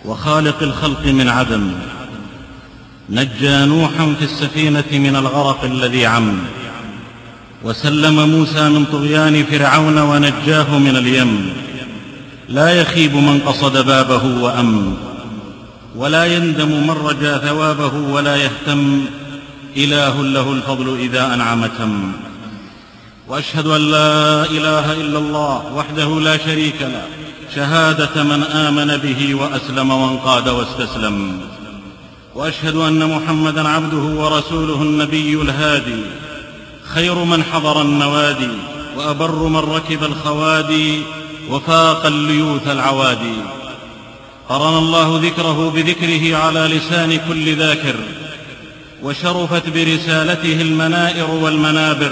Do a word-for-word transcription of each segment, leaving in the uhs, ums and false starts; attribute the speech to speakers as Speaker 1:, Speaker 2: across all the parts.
Speaker 1: وخالق الخلق من عدم، نجى نوحا في السفينة من الغرق الذي عم، وسلم موسى من طغيان فرعون ونجاه من اليم. لا يخيب من قصد بابه وأم، ولا يندم من رجا ثوابه ولا يهتم، إله له الفضل إذا أنعم تم. وأشهد أن لا إله إلا الله وحده لا شريك له، شهادة من آمن به وأسلم وانقاد واستسلم. وأشهد أن محمدًا عبده ورسوله النبي الهادي، خير من حضر النوادي، وأبر من ركب الخوادي، وفاق الليوث العوادي. قرن الله ذكره بذكره على لسان كل ذاكر، وشرفت برسالته المنائر والمنابر.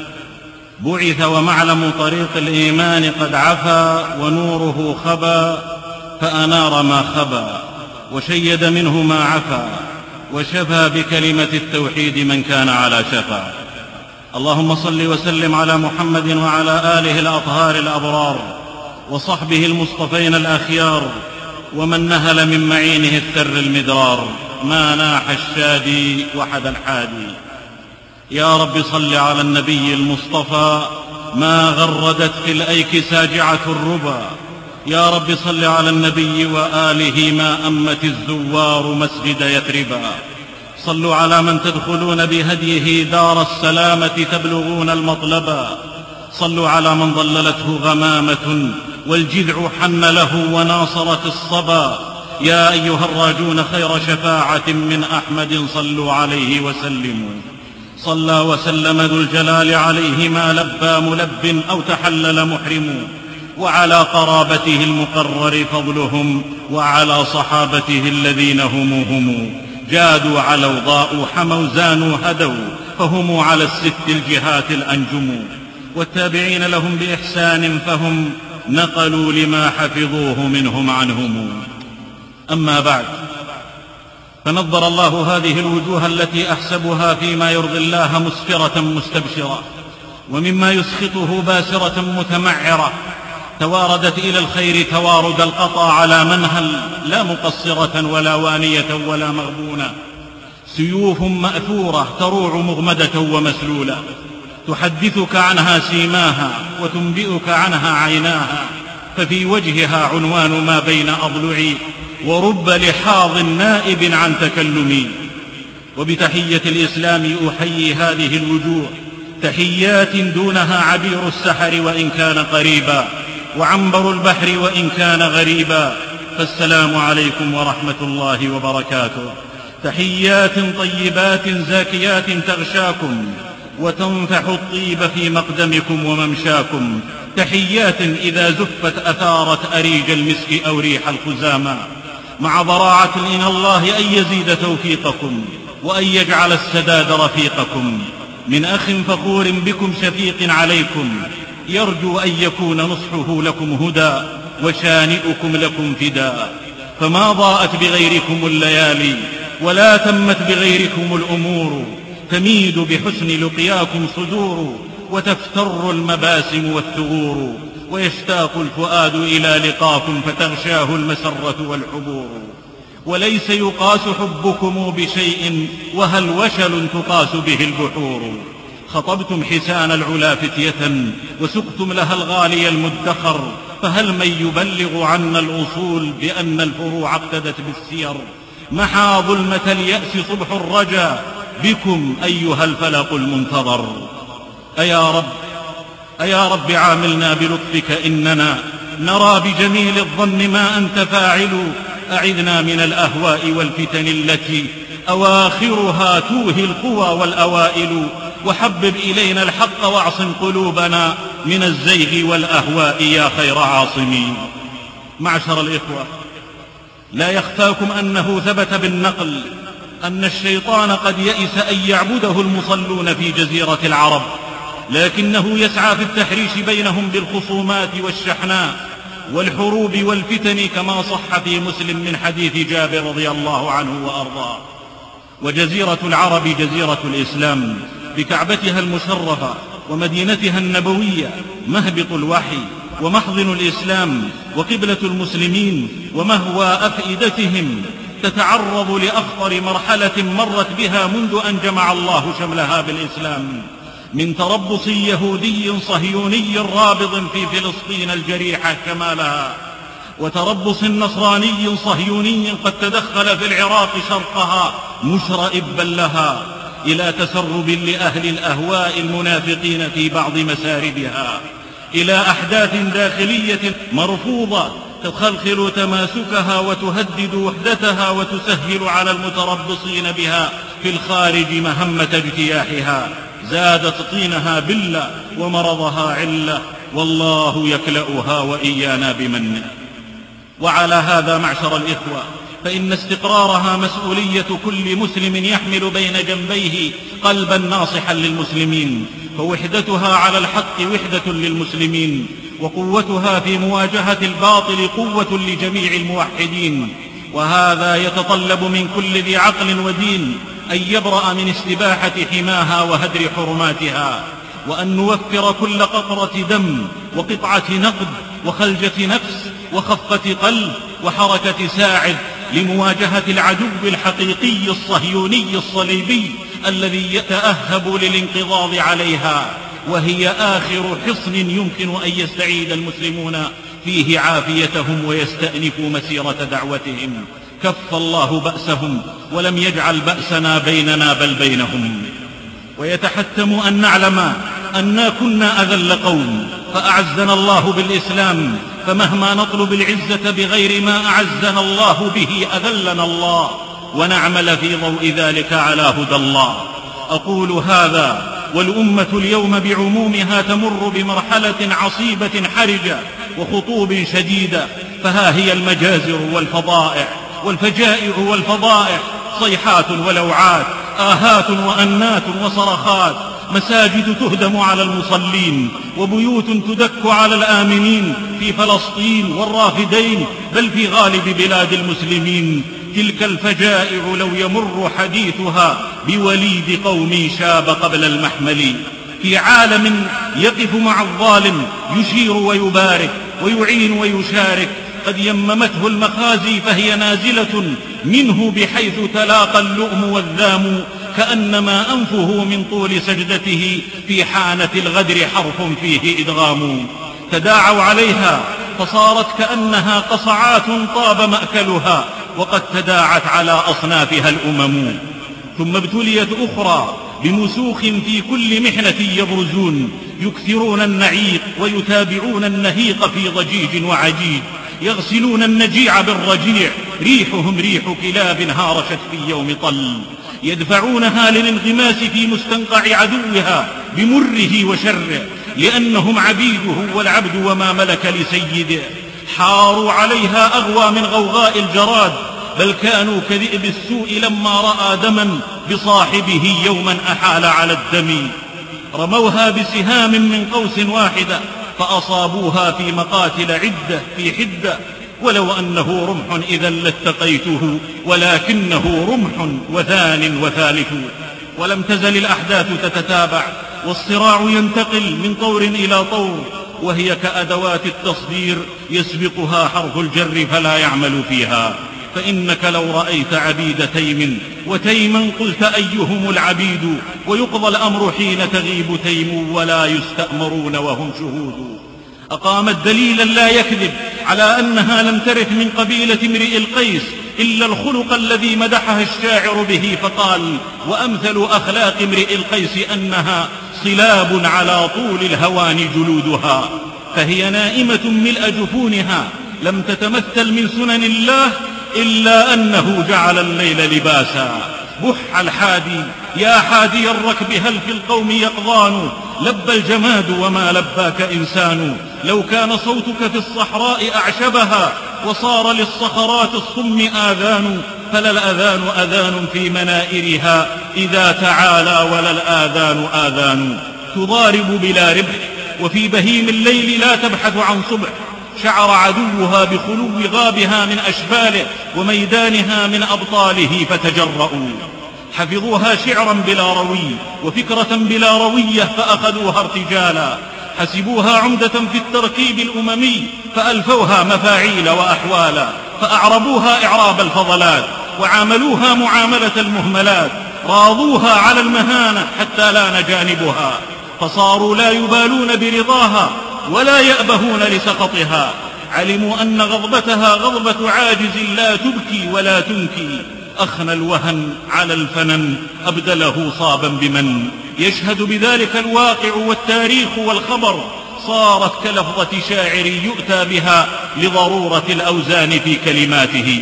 Speaker 1: بعث ومعلم طريق الإيمان قد عفا، ونوره خبا فأنار ما خبا، وشيد منه ما عفا، وشفى بكلمة التوحيد من كان على شفا. اللهم صل وسلم على محمد وعلى آله الأطهار الأبرار، وصحبه المصطفين الأخيار، ومن نهل من معينه الثر المدرار، ما ناح الشادي وحد الحادي. يا رب صل على النبي المصطفى، ما غردت في الأيك ساجعة الربا. يا رب صل على النبي وآله، ما أمت الزوار مسجد يثربا. صلوا على من تدخلون بهديه دار السلامة تبلغون المطلبا. صلوا على من ظللته غمامة والجذع حن له وناصرت الصبا. يا أيها الراجون خير شفاعة من أحمد، صلوا عليه وسلموا. صلى وسلم ذو الجلال عليه، ما لبى ملب أو تحلل محرم. وعلى قرابته المقرر فضلهم، وعلى صحابته الذين هم هم جادوا علوا ضاءوا حموا زانوا هدوا، فهم على الست الجهات الأنجم. والتابعين لهم بإحسان، فهم نقلوا لما حفظوه منهم عنهم. أما بعد، فنظر الله هذه الوجوه التي أحسبها فيما يرضي الله مسفرة مستبشرة، ومما يسخطه باسرة متمعرة، تواردت إلى الخير توارد القطا على منهل، لا مقصرة ولا وانية ولا مغبونة. سيوف مأثورة تروع مغمدة ومسلولة، تحدثك عنها سيماها وتنبئك عنها عيناها. ففي وجهها عنوان ما بين أضلعي، ورب لحاظ نائب عن تكلمي. وبتحية الإسلام أحيي هذه الوجوه، تحيات دونها عبير السحر وإن كان قريبا، وعنبر البحر وإن كان غريبا. فالسلام عليكم ورحمة الله وبركاته. تحيات طيبات زاكيات تغشاكم، وتنفح الطيب في مقدمكم وممشاكم. تحيات إذا زفت أثارت أريج المسك أو ريح الخزامى، مع ضراعة إلى الله أن يزيد توفيقكم، وأن يجعل السداد رفيقكم. من أخ فخور بكم شفيق عليكم، يرجو أن يكون نصحه لكم هدى، وشانئكم لكم فداء. فما ضاءت بغيركم الليالي، ولا تمت بغيركم الأمور. تميد بحسن لقياكم صدور، وتفتر المباسم والثغور. ويشتاق الفؤاد إلى لقاكم، فتغشاه المسرة والحبور. وليس يقاس حبكم بشيء، وهل وشل تقاس به البحور. خطبتم حسان العلا فتية، وسقتم لها الغالي المدخر. فهل من يبلغ عنا الأصول بأن الفروع اقتدت بالسير. محى ظلمة اليأس صبح الرجا، بكم أيها الفلق المنتظر. أيا رب أيا رب عاملنا بلطفك، إننا نرى بجميل الظن ما أنت فاعل. أعذنا من الأهواء والفتن التي أواخرها توهي القوى والأوائل. وحبب إلينا الحق واعصم قلوبنا من الزيغ والأهواء يا خير عاصمين. معشر الإخوة، لا يخفاكم أنه ثبت بالنقل أن الشيطان قد يئس أن يعبده المصلون في جزيرة العرب، لكنه يسعى في التحريش بينهم بالخصومات والشحناء والحروب والفتن، كما صح في مسلم من حديث جابر رضي الله عنه وأرضاه. وجزيرة العرب جزيرة الإسلام، بكعبتها المشرفة ومدينتها النبوية، مهبط الوحي ومحضن الإسلام وقبلة المسلمين ومهوى أفئدتهم، تتعرض لأخطر مرحلة مرت بها منذ أن جمع الله شملها بالإسلام، من تربص يهودي صهيوني رابض في فلسطين الجريحة شمالها، وتربص نصراني صهيوني قد تدخل في العراق شرقها مشرئبا لها، إلى تسرب لأهل الأهواء المنافقين في بعض مساربها، إلى أحداث داخلية مرفوضة تخلخل تماسكها وتهدد وحدتها وتسهل على المتربصين بها في الخارج مهمة اجتياحها، زادت طينها بلة ومرضها علة، والله يكلأها وإيانا بمنه. وعلى هذا معشر الإخوة، فإن استقرارها مسؤولية كل مسلم يحمل بين جنبيه قلبا ناصحا للمسلمين، فوحدتها على الحق وحدة للمسلمين، وقوتها في مواجهة الباطل قوة لجميع الموحدين. وهذا يتطلب من كل ذي عقل ودين أن يبرأ من استباحة حماها وهدر حرماتها، وأن نوفر كل قطرة دم وقطعة نقد وخلجة نفس وخفة قلب وحركة ساعد لمواجهة العدو الحقيقي الصهيوني الصليبي الذي يتأهب للانقضاض عليها، وهي آخر حصن يمكن أن يستعيد المسلمون فيه عافيتهم ويستأنفوا مسيرة دعوتهم. كف الله بأسهم ولم يجعل بأسنا بيننا بل بينهم. ويتحتم أن نعلم أننا كنا أذل قوم فأعزنا الله بالإسلام، فمهما نطلب العزة بغير ما أعزنا الله به أذلنا الله، ونعمل في ضوء ذلك على هدى الله. أقول هذا والأمة اليوم بعمومها تمر بمرحلة عصيبة حرجة وخطوب شديدة، فها هي المجازر والفضائع والفجائع والفضائع، صيحات ولوعات، آهات وأنات وصرخات، مساجد تهدم على المصلين، وبيوت تدك على الآمنين في فلسطين والرافدين بل في غالب بلاد المسلمين. تلك الفجائع لو يمر حديثها بوليد قوم شاب قبل المحمل، في عالم يقف مع الظالم يشير ويبارك ويعين ويشارك، قد يممته المخازي فهي نازلة منه بحيث تلاقى اللؤم والذام، كأنما أنفه من طول سجدته في حانة الغدر حرف فيه إدغام. تداعوا عليها فصارت كأنها قصعات طاب مأكلها، وقد تداعت على أصنافها الأمم. ثم ابتليت أخرى بمسوخ في كل محنة يبرزون، يكثرون النعيق ويتابعون النهيق في ضجيج وعجيج، يغسلون النجيع بالرجيع، ريحهم ريح كلاب هارشت في يوم طل، يدفعونها للانغماس في مستنقع عدوها بمره وشره، لأنهم عبيده والعبد وما ملك لسيده. حاروا عليها أغوى من غوغاء الجراد، بل كانوا كذئب السوء لما رأى دما بصاحبه يوما أحال على الدم. رموها بسهام من قوس واحدة فأصابوها في مقاتل عدة في حدة، ولو أنه رمح إذا لاتقيته، ولكنه رمح وثان وثالث. ولم تزل الأحداث تتتابع والصراع ينتقل من طور إلى طور، وهي كأدوات التصدير يسبقها حرف الجر فلا يعمل فيها. فإنك لو رأيت عبيد تيم وتيما قلت أيهم العبيد، ويقضى الأمر حين تغيب تيم ولا يستأمرون وهم شهود. أقامت دليلا لا يكذب على أنها لم ترث من قبيلة امرئ القيس إلا الخلق الذي مدحها الشاعر به فقال: وأمثل أخلاق امرئ القيس أنها صلاب على طول الهوان جلودها. فهي نائمة ملء جفونها لم تتمثل من سنن الله إلا أنه جعل الليل لباسا. بح الحادي يا حادي الركب هل في القوم يقظان، لبى الجماد وما لباك إنسان. لو كان صوتك في الصحراء أعشبها وصار للصخرات الصم آذان، فلا الأذان أذان في منائرها إذا تعالى ولا الآذان آذان. تضارب بلا ربح وفي بهيم الليل لا تبحث عن صبح، شعر عدوها بخلو غابها من أشباله وميدانها من أبطاله فتجرؤوا. حفظوها شعرا بلا روي وفكرة بلا روية فأخذوها ارتجالا، حسبوها عمدة في التركيب الأممي فألفوها مفاعيل وأحوالا، فأعربوها إعراب الفضلات وعاملوها معاملة المهملات، راضوها على المهانة حتى لان جانبها، فصاروا لا يبالون برضاها ولا يأبهون لسخطها، علموا أن غضبتها غضبة عاجز لا تبكي ولا تنكي، أخنى الوهن على الفنن أبدله صابا بمن، يشهد بذلك الواقع والتاريخ والخبر، صارت كلفظة شاعر يؤتى بها لضرورة الأوزان في كلماته.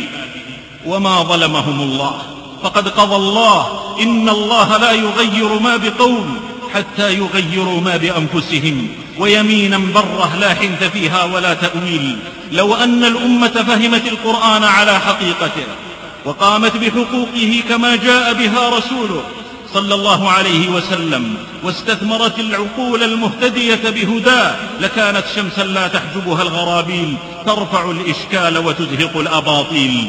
Speaker 1: وما ظلمهم الله، فقد قضى الله إن الله لا يغير ما بقوم حتى يغيروا ما بأنفسهم، ويمينا بره لا حنث فيها ولا تأويل. لو أن الأمة فهمت القرآن على حقيقته وقامت بحقوقه كما جاء بها رسوله صلى الله عليه وسلم، واستثمرت العقول المهتدية بهداه، لكانت شمسا لا تحجبها الغرابيل، ترفع الإشكال وتزهق الأباطيل،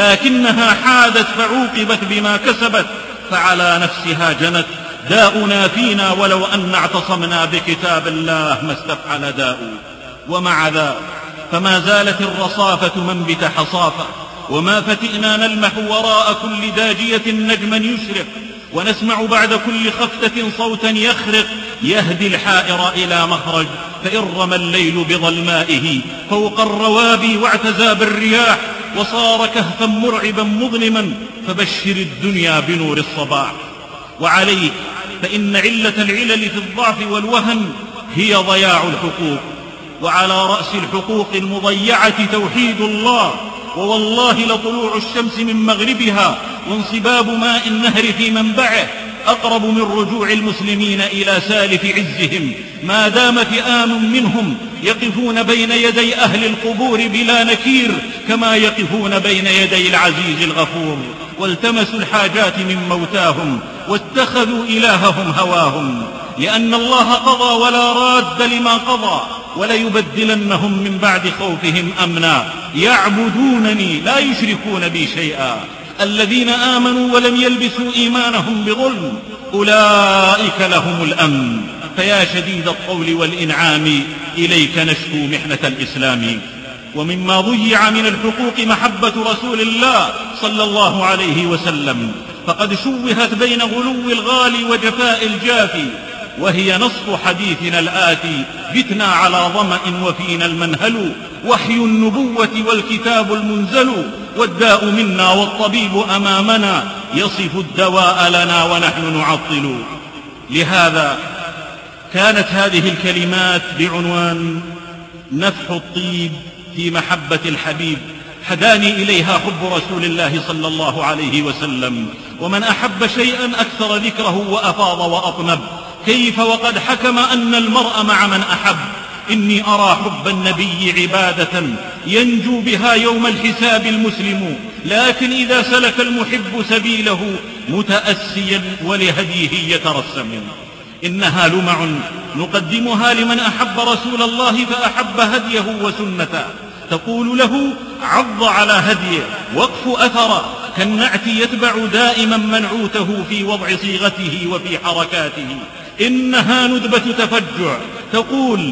Speaker 1: لكنها حادت فعوقبت بما كسبت، فعلى نفسها جنت. داؤنا فينا ولو أن اعتصمنا بكتاب الله ما استفعل داء. ومع ذا فما زالت الرصافة منبت حصافة، وما فتئنا نلمح وراء كل داجية نجما يشرق، ونسمع بعد كل خفتة صوتا يخرق يهدي الحائر إلى مخرج، فإن رمى الليل بظلمائه فوق الروابي واعتزى بالرياح، وصار كهفا مرعبا مظلما، فبشر الدنيا بنور الصباح. وعليك فإن علة العلل في الضعف والوهن هي ضياع الحقوق، وعلى رأس الحقوق المضيعة توحيد الله، ووالله لطلوع الشمس من مغربها وانصباب ماء النهر في منبعه أقرب من رجوع المسلمين إلى سالف عزهم، ما دام فئام منهم يقفون بين يدي أهل القبور بلا نكير كما يقفون بين يدي العزيز الغفور، والتمسوا الحاجات من موتاهم واتخذوا إلههم هواهم، لأن الله قضى ولا راد لما قضى، وليبدلنهم من بعد خوفهم أمنا يعبدونني لا يشركون بي شيئا. الذين آمنوا ولم يلبسوا إيمانهم بظلم أولئك لهم الأمن. فيا شديد الطول والإنعام إليك نشكو محنة الإسلام. ومما ضيع من الحقوق محبة رسول الله صلى الله عليه وسلم، فقد شوهت بين غلو الغالي وجفاء الجافي، وهي نص حديثنا الآتي: بتنا على ظمأ وفينا المنهل، وحي النبوة والكتاب المنزل، والداء منا والطبيب أمامنا، يصف الدواء لنا ونحن نعطل. لهذا كانت هذه الكلمات بعنوان نفح الطيب في محبة الحبيب، حداني إليها حب رسول الله صلى الله عليه وسلم. ومن أحب شيئا أكثر ذكره وأفاض وأطنب، كيف وقد حكم أن المرء مع من أحب. إني أرى حب النبي عبادة ينجو بها يوم الحساب المسلم، لكن إذا سلك المحب سبيله متأسيا ولهديه يترسم. إنها لمع نقدمها لمن أحب رسول الله فأحب هديه وسنته، تقول له: عض على هديه، وقف أثره، كالنعت يتبع دائما منعوته في وضع صيغته وفي حركاته. إنها ندبة تفجع، تقول: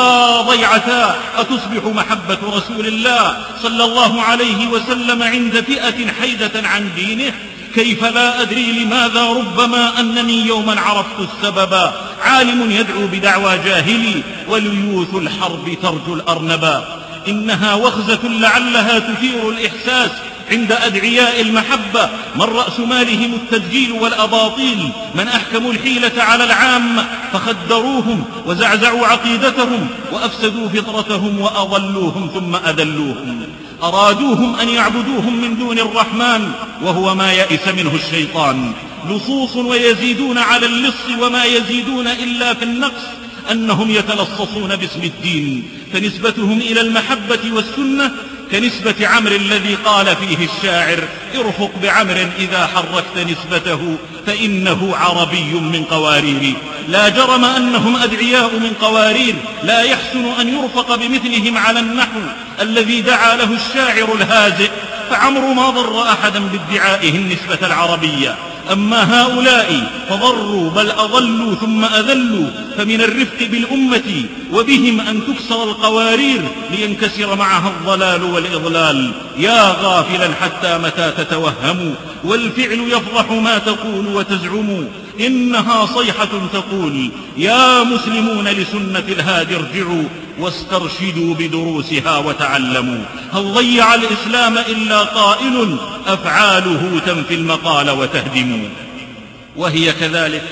Speaker 1: وضيعتا أتصبح محبة رسول الله صلى الله عليه وسلم عند فئة حيدة عن دينه؟ كيف لا أدري لماذا، ربما أنني يوما عرفت السبب، عالم يدعو بدعوى جاهلي وليوث الحرب ترجو الأرنبا. إنها وخزة لعلها تثير الإحساس عند أدعياء المحبة، من رأس مالهم التدجيل والأباطيل، من أحكموا الحيلة على العامة فخدروهم وزعزعوا عقيدتهم وأفسدوا فطرتهم وأضلوهم ثم أذلوهم. أرادوهم أن يعبدوهم من دون الرحمن، وهو ما يئس منه الشيطان. لصوص ويزيدون على اللص وما يزيدون إلا في النقص، أنهم يتلصصون باسم الدين، فنسبتهم إلى المحبة والسنة كنسبة عمرو الذي قال فيه الشاعر: ارفق بعمر إذا حركت نسبته فإنه عربي من قوارير. لا جرم أنهم أدعياء من قوارير، لا يحسن أن يرفق بمثلهم على النحو الذي دعا له الشاعر الهازئ. فعمرو ما ضر أحدا بادعائه النسبة العربية، أما هؤلاء فضروا بل أضلوا ثم أذلوا، فمن الرفق بالأمة وبهم أن تكسر القوارير لينكسر معها الضلال والإضلال. يا غافلا حتى متى تتوهم، والفعل يفضح ما تقول وتزعم. إنها صيحة تقول يا مسلمون لسنة الهادي ارجعوا، واسترشدوا بدروسها وتعلموا. هل ضيع الإسلام إلا قائل، أفعاله تنفي المقال وتهدم. وهي كذلك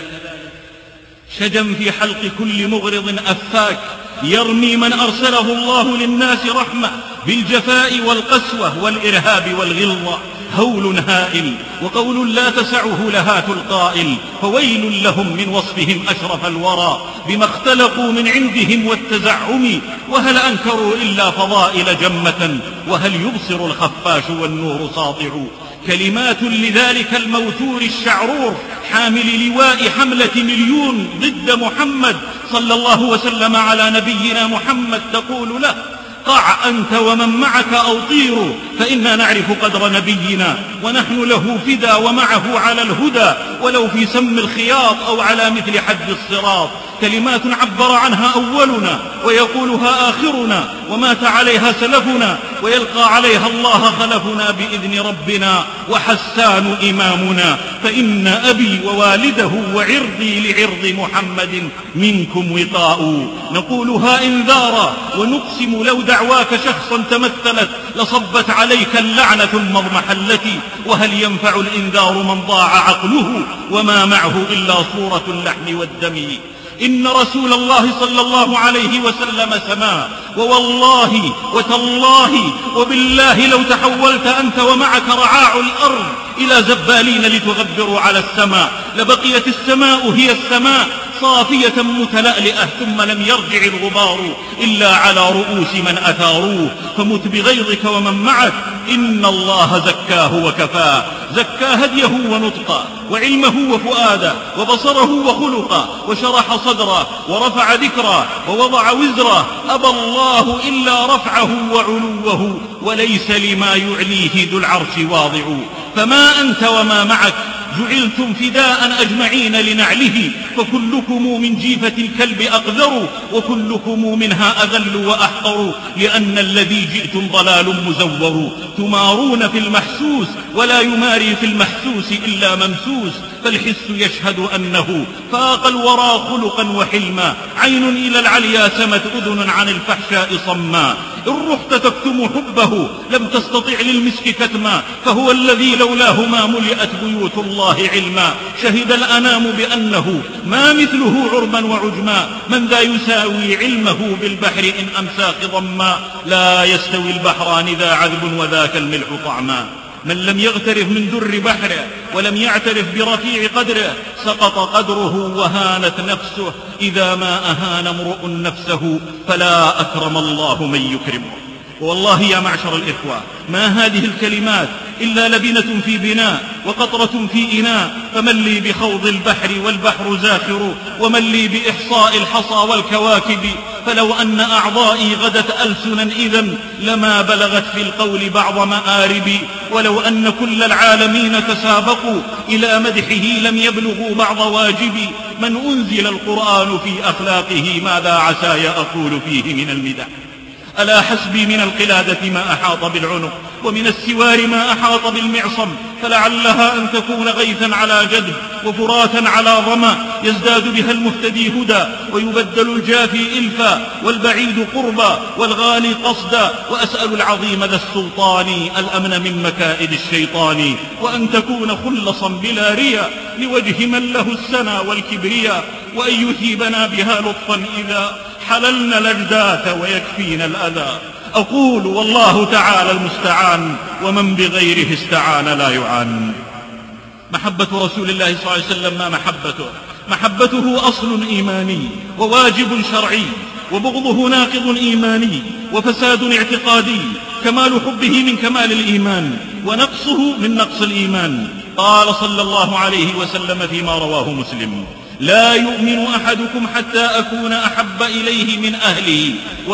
Speaker 1: شجم في حلق كل مغرض أفاك، يرمي من أرسله الله للناس رحمة بالجفاء والقسوة والإرهاب والغلظة. هول هائل وقول لا تسعه لهات القائل، فويل لهم من وصفهم أشرف الورى بما اختلقوا من عندهم والتزعم. وهل أنكروا إلا فضائل جمة، وهل يبصر الخفاش والنور ساطع. كلمات لذلك الموتور الشعرور حامل لواء حملة مليون ضد محمد صلى الله وسلم على نبينا محمد، تقول له قع أنت ومن معك أو طيروا، فإنا نعرف قدر نبينا ونحن له فدا ومعه على الهدى، ولو في سم الخياط أو على مثل حد الصراط. كلمات عبر عنها أولنا ويقولها آخرنا، ومات عليها سلفنا ويلقى عليها الله خلفنا بإذن ربنا، وحسان إمامنا. فإن أبي ووالده وعرضي لعرض محمد منكم وطاء. نقولها إنذارا ونقسم لو دعواك شخصا تمثلت لصبت عليك اللعنة ثم اضمحلت. وهل ينفع الإنذار من ضاع عقله وما معه إلا صورة اللحم والدم. إن رسول الله صلى الله عليه وسلم سما، ووالله وتالله وبالله لو تحولت أنت ومعك رعاع الأرض إلى زبالين لتغبروا على السماء لبقيت السماء هي السماء صافية متلألئة، ثم لم يرجع الغبار إلا على رؤوس من أثاروه. فمت بغيظك ومن معك، إن الله زكاه وكفاه. زكى هديه ونطقه وعلمه وفؤاده وبصره وخلقه، وشرح صدره ورفع ذكره ووضع وزره. أبى الله إلا رفعه وعلوه، وليس لما يعليه ذو العرش واضع. فما أنت وما معك جعلتم فداء أجمعين لنعله، فكلكم من جيفة الكلب أقذر، وكلكم منها أذل وأحقر. لأن الذي جئتم ضلال مزور، تمارون في المحسوس ولا يماري في المحسوس إلا ممسوس. فالحس يشهد أنه فاق الورى خلقا وحلما، عين إلى العليا سمت أذن عن الفحشاء صما. إن رحت تكتم حبه لم تستطع للمسك كتما، فهو الذي لولاه ما ملئت بيوت الله علما. شهد الأنام بأنه ما مثله عربا وعجما، من ذا يساوي علمه بالبحر إن أمسى خضما. لا يستوي البحران ذا عذب وذاك الملح طعما. من لم يغترف من در بحره ولم يعترف برفيع قدره سقط قدره وهانت نفسه. إذا ما أهان امرؤ نفسه فلا أكرم الله من يكرمه. والله يا معشر الإخوة، ما هذه الكلمات إلا لبنة في بناء وقطرة في إناء. فمن لي بخوض البحر والبحر زاخر، ومن لي بإحصاء الحصى والكواكب. فلو أن أعضائي غدت ألسنا إذن لما بلغت في القول بعض مآربي. ولو أن كل العالمين تسابقوا إلى مدحه لم يبلغوا بعض واجبي. من أنزل القرآن في أخلاقه ماذا عساي أقول فيه من المدح. ألا حسبي من القلادة ما أحاط بالعنق، ومن السوار ما أحاط بالمعصم. فلعلها أن تكون غيثا على جدب وفراتا على ظما، يزداد بها المهتدي هدى ويبدل الجافي إلفا، والبعيد قربا والغالي قصدا. وأسأل العظيم ذا السلطان الأمن من مكائد الشيطان، وأن تكون خلصا بلا ريا لوجه من له السنا والكبرياء، وأن يثيبنا بها لطفا إذا حللنا الأجداث ويكفينا الأذى. أقول والله تعالى المستعان، ومن بغيره استعان لا يعان. محبة رسول الله صلى الله عليه وسلم ما محبته، محبته أصل إيماني وواجب شرعي، وبغضه ناقض إيماني وفساد اعتقادي. كمال حبه من كمال الإيمان، ونقصه من نقص الإيمان. قال صلى الله عليه وسلم فيما رواه مسلم: لا يؤمن أحدكم حتى أكون أحب إليه من أهله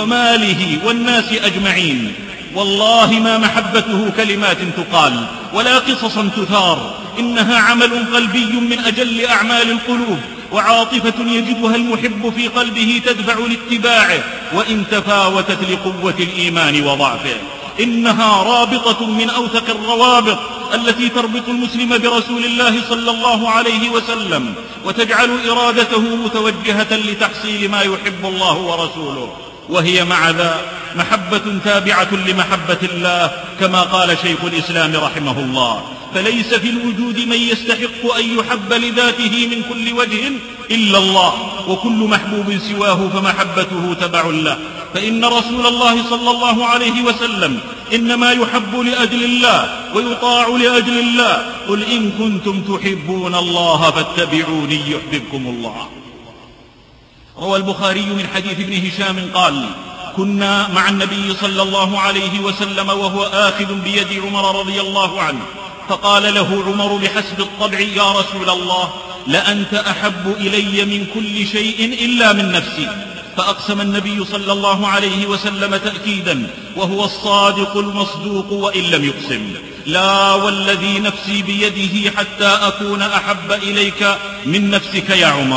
Speaker 1: وماله والناس أجمعين. والله ما محبته كلمات تقال ولا قصصا تثار، إنها عمل قلبي من أجل أعمال القلوب، وعاطفة يجدها المحب في قلبه تدفع لاتباعه وإن تفاوتت لقوة الإيمان وضعفه. إنها رابطة من أوثق الروابط التي تربط المسلم برسول الله صلى الله عليه وسلم، وتجعل إرادته متوجهة لتحصيل ما يحب الله ورسوله، وهي مع ذا محبة تابعة لمحبة الله، كما قال شيخ الإسلام رحمه الله: فليس في الوجود من يستحق أن يحب لذاته من كل وجه إلا الله، وكل محبوب سواه فمحبته تبع له، فإن رسول الله صلى الله عليه وسلم إنما يحب لأجل الله ويطاع لأجل الله. قل إن كنتم تحبون الله فاتبعوني يحببكم الله. روى البخاري من حديث ابن هشام قال: كنا مع النبي صلى الله عليه وسلم وهو آخذ بيد عمر رضي الله عنه، فقال له عمر بحسب الطبع: يا رسول الله، لأنت أحب إلي من كل شيء إلا من نفسي. فأقسم النبي صلى الله عليه وسلم تأكيدا، وهو الصادق المصدوق وإن لم يقسم: لا والذي نفسي بيده حتى أكون أحب إليك من نفسك يا عمر.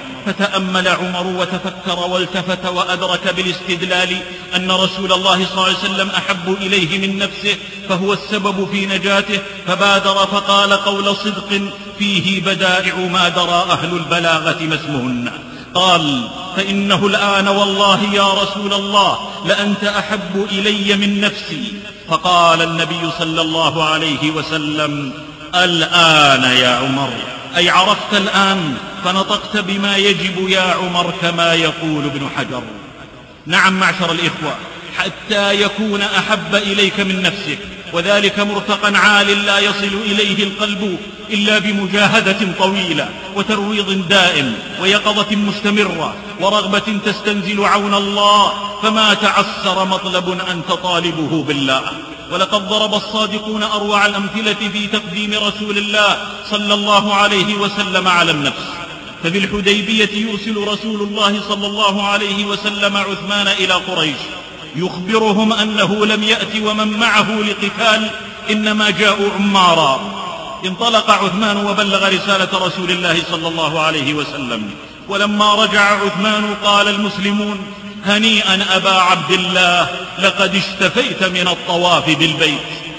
Speaker 1: فتأمل عمر وتفكر والتفت وأدرك بالاستدلال أن رسول الله صلى الله عليه وسلم أحب إليه من نفسه، فهو السبب في نجاته، فبادر فقال قول صدق فيه بدائع ما درى أهل البلاغة ما اسمهن. قال: فإنه الآن والله يا رسول الله لأنت أحب إلي من نفسي. فقال النبي صلى الله عليه وسلم: الآن يا عمر، أي عرفت الآن، فنطقت بما يجب يا عمر، كما يقول ابن حجر. نعم معشر الإخوة، حتى يكون أحب إليك من نفسك، وذلك مرتقى عال لا يصل إليه القلب إلا بمجاهدة طويلة وترويض دائم ويقظة مستمرة ورغبة تستنزل عون الله، فما تعسر مطلب أنت طالبه بالله. ولقد ضرب الصادقون أروع الأمثلة في تقديم رسول الله صلى الله عليه وسلم على النفس. ففي الحديبية يرسل رسول الله صلى الله عليه وسلم عثمان إلى قريش يخبرهم أنه لم يأت ومن معه لقتال، إنما جاءوا عمارا. انطلق عثمان وبلغ رسالة رسول الله صلى الله عليه وسلم، ولما رجع عثمان قال المسلمون: هنيئا أبا عبد الله، لقد اشتفيت من الطواف بالبيت.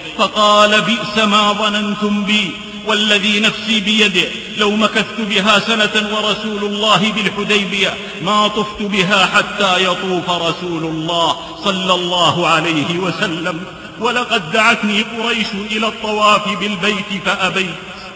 Speaker 1: فقال: بئس ما ظننتم بي، والذي نفسي بيده، لو مكثت بها سنة ورسول الله بالحديبية ما طفت بها حتى يطوف رسول الله صلى الله عليه وسلم، ولقد دعتني قريش إلى الطواف بالبيت فأبيت.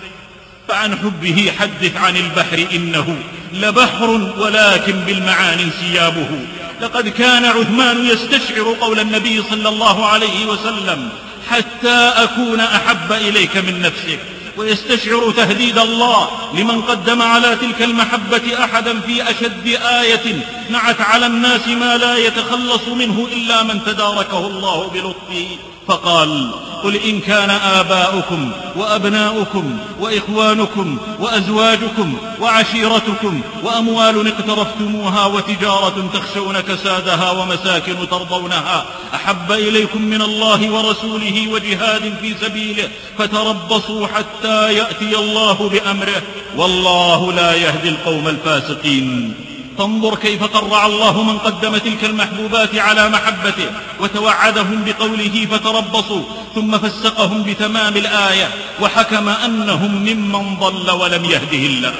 Speaker 1: فعن حبه حدث عن البحر، إنه لبحر ولكن بالمعاني سيابه. لقد كان عثمان يستشعر قول النبي صلى الله عليه وسلم: حتى أكون أحب إليك من نفسك، ويستشعر تهديد الله لمن قدم على تلك المحبة أحدا في أشد آية نعت على الناس ما لا يتخلص منه إلا من تداركه الله بلطفه. فقال: قل إن كان آباؤكم وأبناؤكم وإخوانكم وأزواجكم وعشيرتكم وأموال اقترفتموها وتجارة تخشون كسادها ومساكن ترضونها أحب إليكم من الله ورسوله وجهاد في سبيله فتربصوا حتى يأتي الله بأمره، والله لا يهدي القوم الفاسقين. فانظر كيف قرع الله من قدم تلك المحبوبات على محبته، وتوعدهم بقوله فتربصوا، ثم فسقهم بتمام الآية وحكم أنهم ممن ضل ولم يهده الله.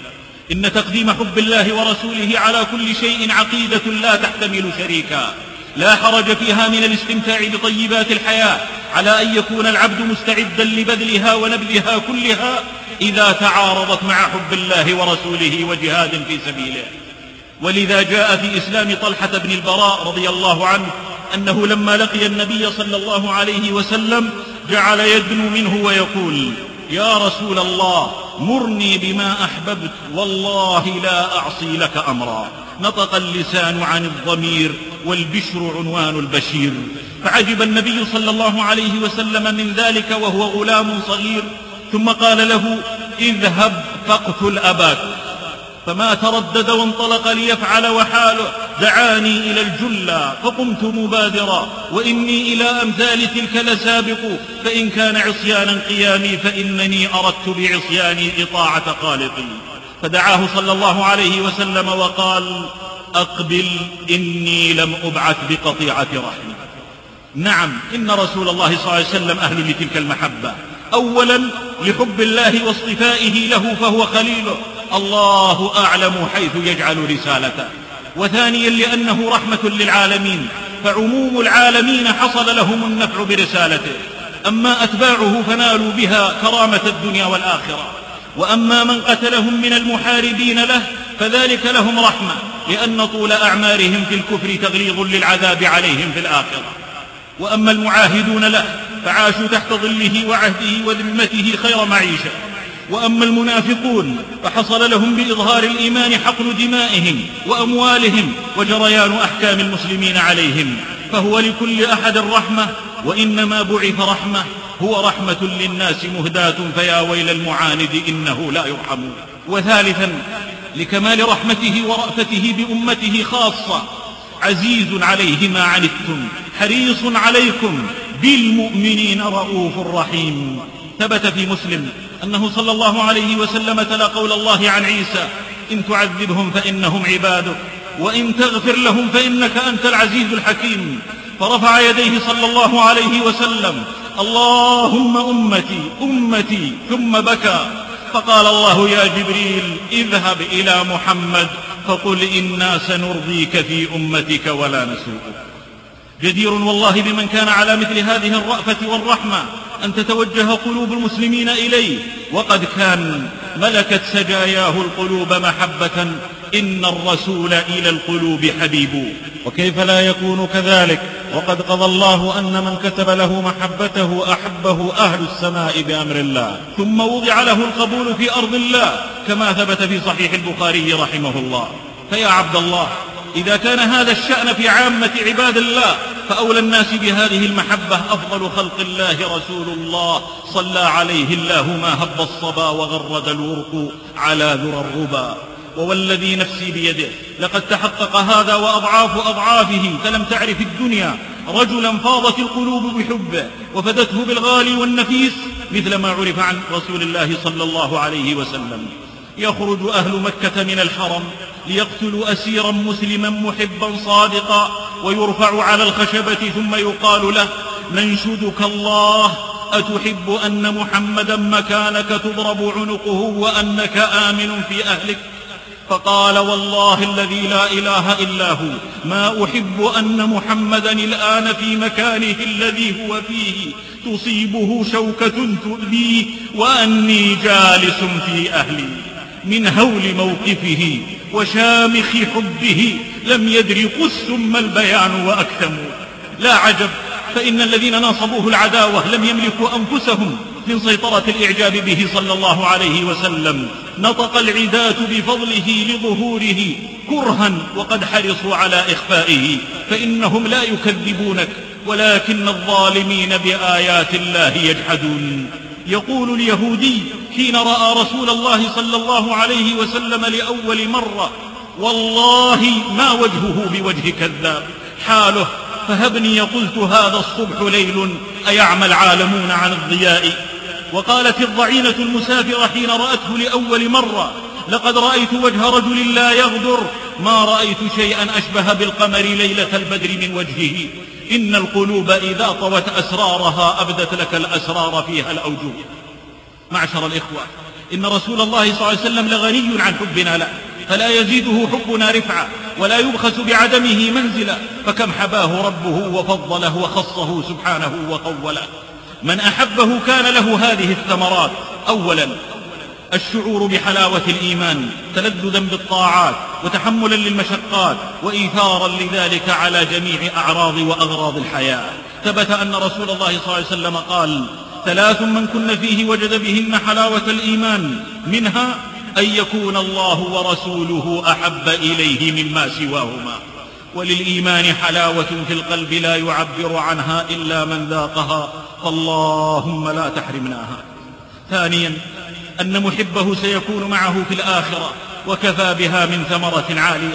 Speaker 1: إن تقديم حب الله ورسوله على كل شيء عقيدة لا تحتمل شريكا، لا حرج فيها من الاستمتاع بطيبات الحياة، على أن يكون العبد مستعدا لبذلها ونبذها كلها إذا تعارضت مع حب الله ورسوله وجهاد في سبيله. ولذا جاء في إسلام طلحة بن البراء رضي الله عنه أنه لما لقي النبي صلى الله عليه وسلم جعل يدنو منه ويقول: يا رسول الله، مرني بما أحببت، والله لا أعصي لك أمرا. نطق اللسان عن الضمير، والبشر عنوان البشير. فعجب النبي صلى الله عليه وسلم من ذلك وهو غلام صغير، ثم قال له: اذهب فاقتل أباك. فما تردد وانطلق ليفعل، وحاله دعاني إلى الجلى فقمت مبادرا، وإني إلى أمثال تلك لسابق، فإن كان عصيانا قيامي فإنني أردت بعصياني إطاعة خالقي. فدعاه صلى الله عليه وسلم وقال: أقبل، إني لم أبعث بقطيعة رحم. نعم، إن رسول الله صلى الله عليه وسلم أهل لتلك المحبة، أولا لحب الله واصطفائه له فهو خليله، الله أعلم حيث يجعل رسالته، وثانيا لأنه رحمة للعالمين، فعموم العالمين حصل لهم النفع برسالته، أما أتباعه فنالوا بها كرامة الدنيا والآخرة، وأما من قتلهم من المحاربين له فذلك لهم رحمة، لأن طول أعمارهم في الكفر تغليظ للعذاب عليهم في الآخرة، وأما المعاهدون له فعاشوا تحت ظله وعهده وذمته خير معيشة، وأما المنافقون فحصل لهم بإظهار الإيمان حقن دمائهم وأموالهم وجريان أحكام المسلمين عليهم، فهو لكل أحد رحمة، وإنما بعث رحمة، هو رحمة للناس مهداة، فيا ويل المعاند إنه لا يرحم. وثالثا لكمال رحمته ورأفته بأمته خاصة، عزيز عليه ما عنتم حريص عليكم بالمؤمنين رؤوف رحيم. ثبت في مسلم أنه صلى الله عليه وسلم تلا قول الله عن عيسى: إن تعذبهم فإنهم عبادك وإن تغفر لهم فإنك أنت العزيز الحكيم. فرفع يديه صلى الله عليه وسلم: اللهم أمتي أمتي، ثم بكى، فقال الله: يا جبريل اذهب إلى محمد فقل إنا سنرضيك في أمتك ولا نسوءك. جدير والله بمن كان على مثل هذه الرأفة والرحمة أن تتوجه قلوب المسلمين إليه، وقد كان ملكت سجاياه القلوب محبة، إن الرسول إلى القلوب حبيب. وكيف لا يكون كذلك وقد قضى الله أن من كتب له محبته أحبه أهل السماء بأمر الله، ثم وضع له القبول في أرض الله، كما ثبت في صحيح البخاري رحمه الله. فيا عبد الله، إذا كان هذا الشأن في عامة عباد الله، فأولى الناس بهذه المحبة أفضل خلق الله رسول الله، صلى عليه الله ما هب الصبا وغرد الورق على ذرى الربا. ووالذي نفسي بيده لقد تحقق هذا وأضعاف أضعافه، فلم تعرف الدنيا رجلا فاضت القلوب بحبه وفدته بالغالي والنفيس مثل ما عرف عن رسول الله صلى الله عليه وسلم. يخرج أهل مكة من الحرم ليقتلوا أسيرا مسلما محبا صادقا، ويرفع على الخشبة ثم يقال له: ننشدك الله، أتحب أن محمدا مكانك تضرب عنقه وأنك آمن في أهلك؟ فقال: والله الذي لا إله إلا هو، ما أحب أن محمدا الآن في مكانه الذي هو فيه تصيبه شوكة تؤذيه وأني جالس في أهلي. من هول موقفه وشامخ حبه لم يدر قس ما البيان وأكتم. لا عجب، فإن الذين ناصبوه العداوة لم يملكوا أنفسهم من سيطرة الإعجاب به صلى الله عليه وسلم. نطق العداة بفضله لظهوره كرها وقد حرصوا على إخفائه، فإنهم لا يكذبونك ولكن الظالمين بآيات الله يجحدون. يقول اليهودي حين رأى رسول الله صلى الله عليه وسلم لأول مرة: والله ما وجهه بوجه كذاب، حاله فهبني قلت هذا الصبح ليل أيعمى العالمون عن الضياء. وقالت الضعينة المسافرة حين رأته لأول مرة: لقد رأيت وجه رجل لا يغدر، ما رأيت شيئا أشبه بالقمر ليلة البدر من وجهه. إن القلوب إذا طوت أسرارها أبدت لك الأسرار فيها الأوجه. معشر الإخوة، إن رسول الله صلى الله عليه وسلم لغني عن حبنا له، فلا يزيده حبنا رفعة ولا يبخس بعدمه منزلة، فكم حباه ربه وفضله وخصه سبحانه وقوله. من أحبه كان له هذه الثمرات: أولا الشعور بحلاوة الإيمان، تلذذا بالطاعات وتحملا للمشقات وإيثارا لذلك على جميع أعراض وأغراض الحياة. ثبت أن رسول الله صلى الله عليه وسلم قال: ثلاث من كن فيه وجد بهن حلاوة الإيمان، منها أن يكون الله ورسوله أحب إليه مما سواهما. وللإيمان حلاوة في القلب لا يعبر عنها إلا من ذاقها، فاللهم لا تحرمناها. ثانيا أن محبه سيكون معه في الآخرة، وكفى بها من ثمرة عالية.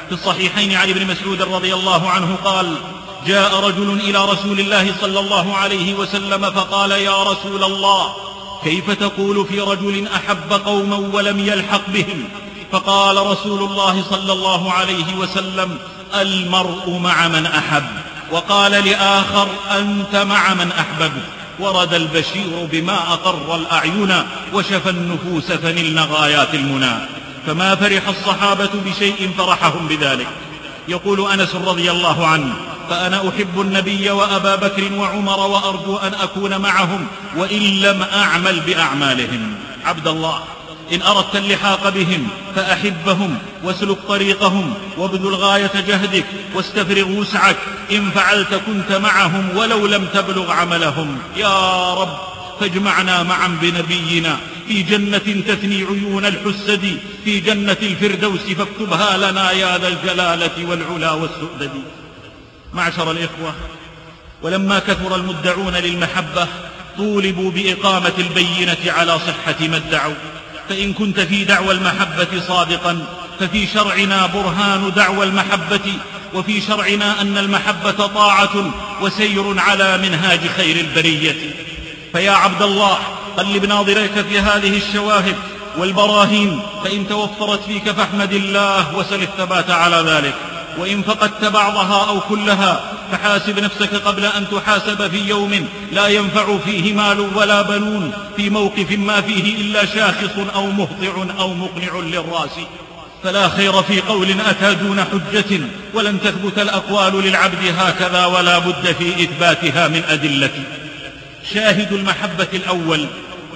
Speaker 2: في الصحيحين عن ابن مسعود رضي الله عنه قال: جاء رجل إلى رسول الله صلى الله عليه وسلم فقال: يا رسول الله، كيف تقول في رجل أحب قوما ولم يلحق بهم؟ فقال رسول الله صلى الله عليه وسلم: المرء مع من أحب. وقال لآخر: أنت مع من أحببت. ورد البشير بما أقر الأعين وشفى النفوس فنلن غايات المنى. فما فرح الصحابة بشيء فرحهم بذلك. يقول أنس رضي الله عنه: فأنا أحب النبي وأبا بكر وعمر وأرجو أن أكون معهم وإن لم أعمل بأعمالهم. عبد الله، إن أردت اللحاق بهم فأحبهم واسلك طريقهم وابذل غاية جهدك واستفرغ وسعك. إن فعلت كنت معهم ولو لم تبلغ عملهم. يا رب، فاجمعنا معا بنبينا في جنة تثني عيون الحسد، في جنة الفردوس فاكتبها لنا يا ذا الجلالة والعلا والسؤدد. معشر الإخوة، ولما كثر المدعون للمحبة طولبوا بإقامة البينة على صحة ما ادعوا. فإن كنت في دعوى المحبة صادقا ففي شرعنا برهان دعوى المحبة، وفي شرعنا أن المحبة طاعة وسير على منهاج خير البرية. فيا عبد الله، قلب ناظريك في هذه الشواهد والبراهين، فإن توفرت فيك فاحمد الله وسل الثبات على ذلك، وإن فقدت بعضها أو كلها فحاسب نفسك قبل أن تحاسب في يوم لا ينفع فيه مال ولا بنون، في موقف ما فيه إلا شاخص أو مهطع أو مقنع للراس. فلا خير في قول أتى دون حجة، ولن تثبت الأقوال للعبد هكذا، ولا بد في إثباتها من أدلة. شاهد المحبة الأول: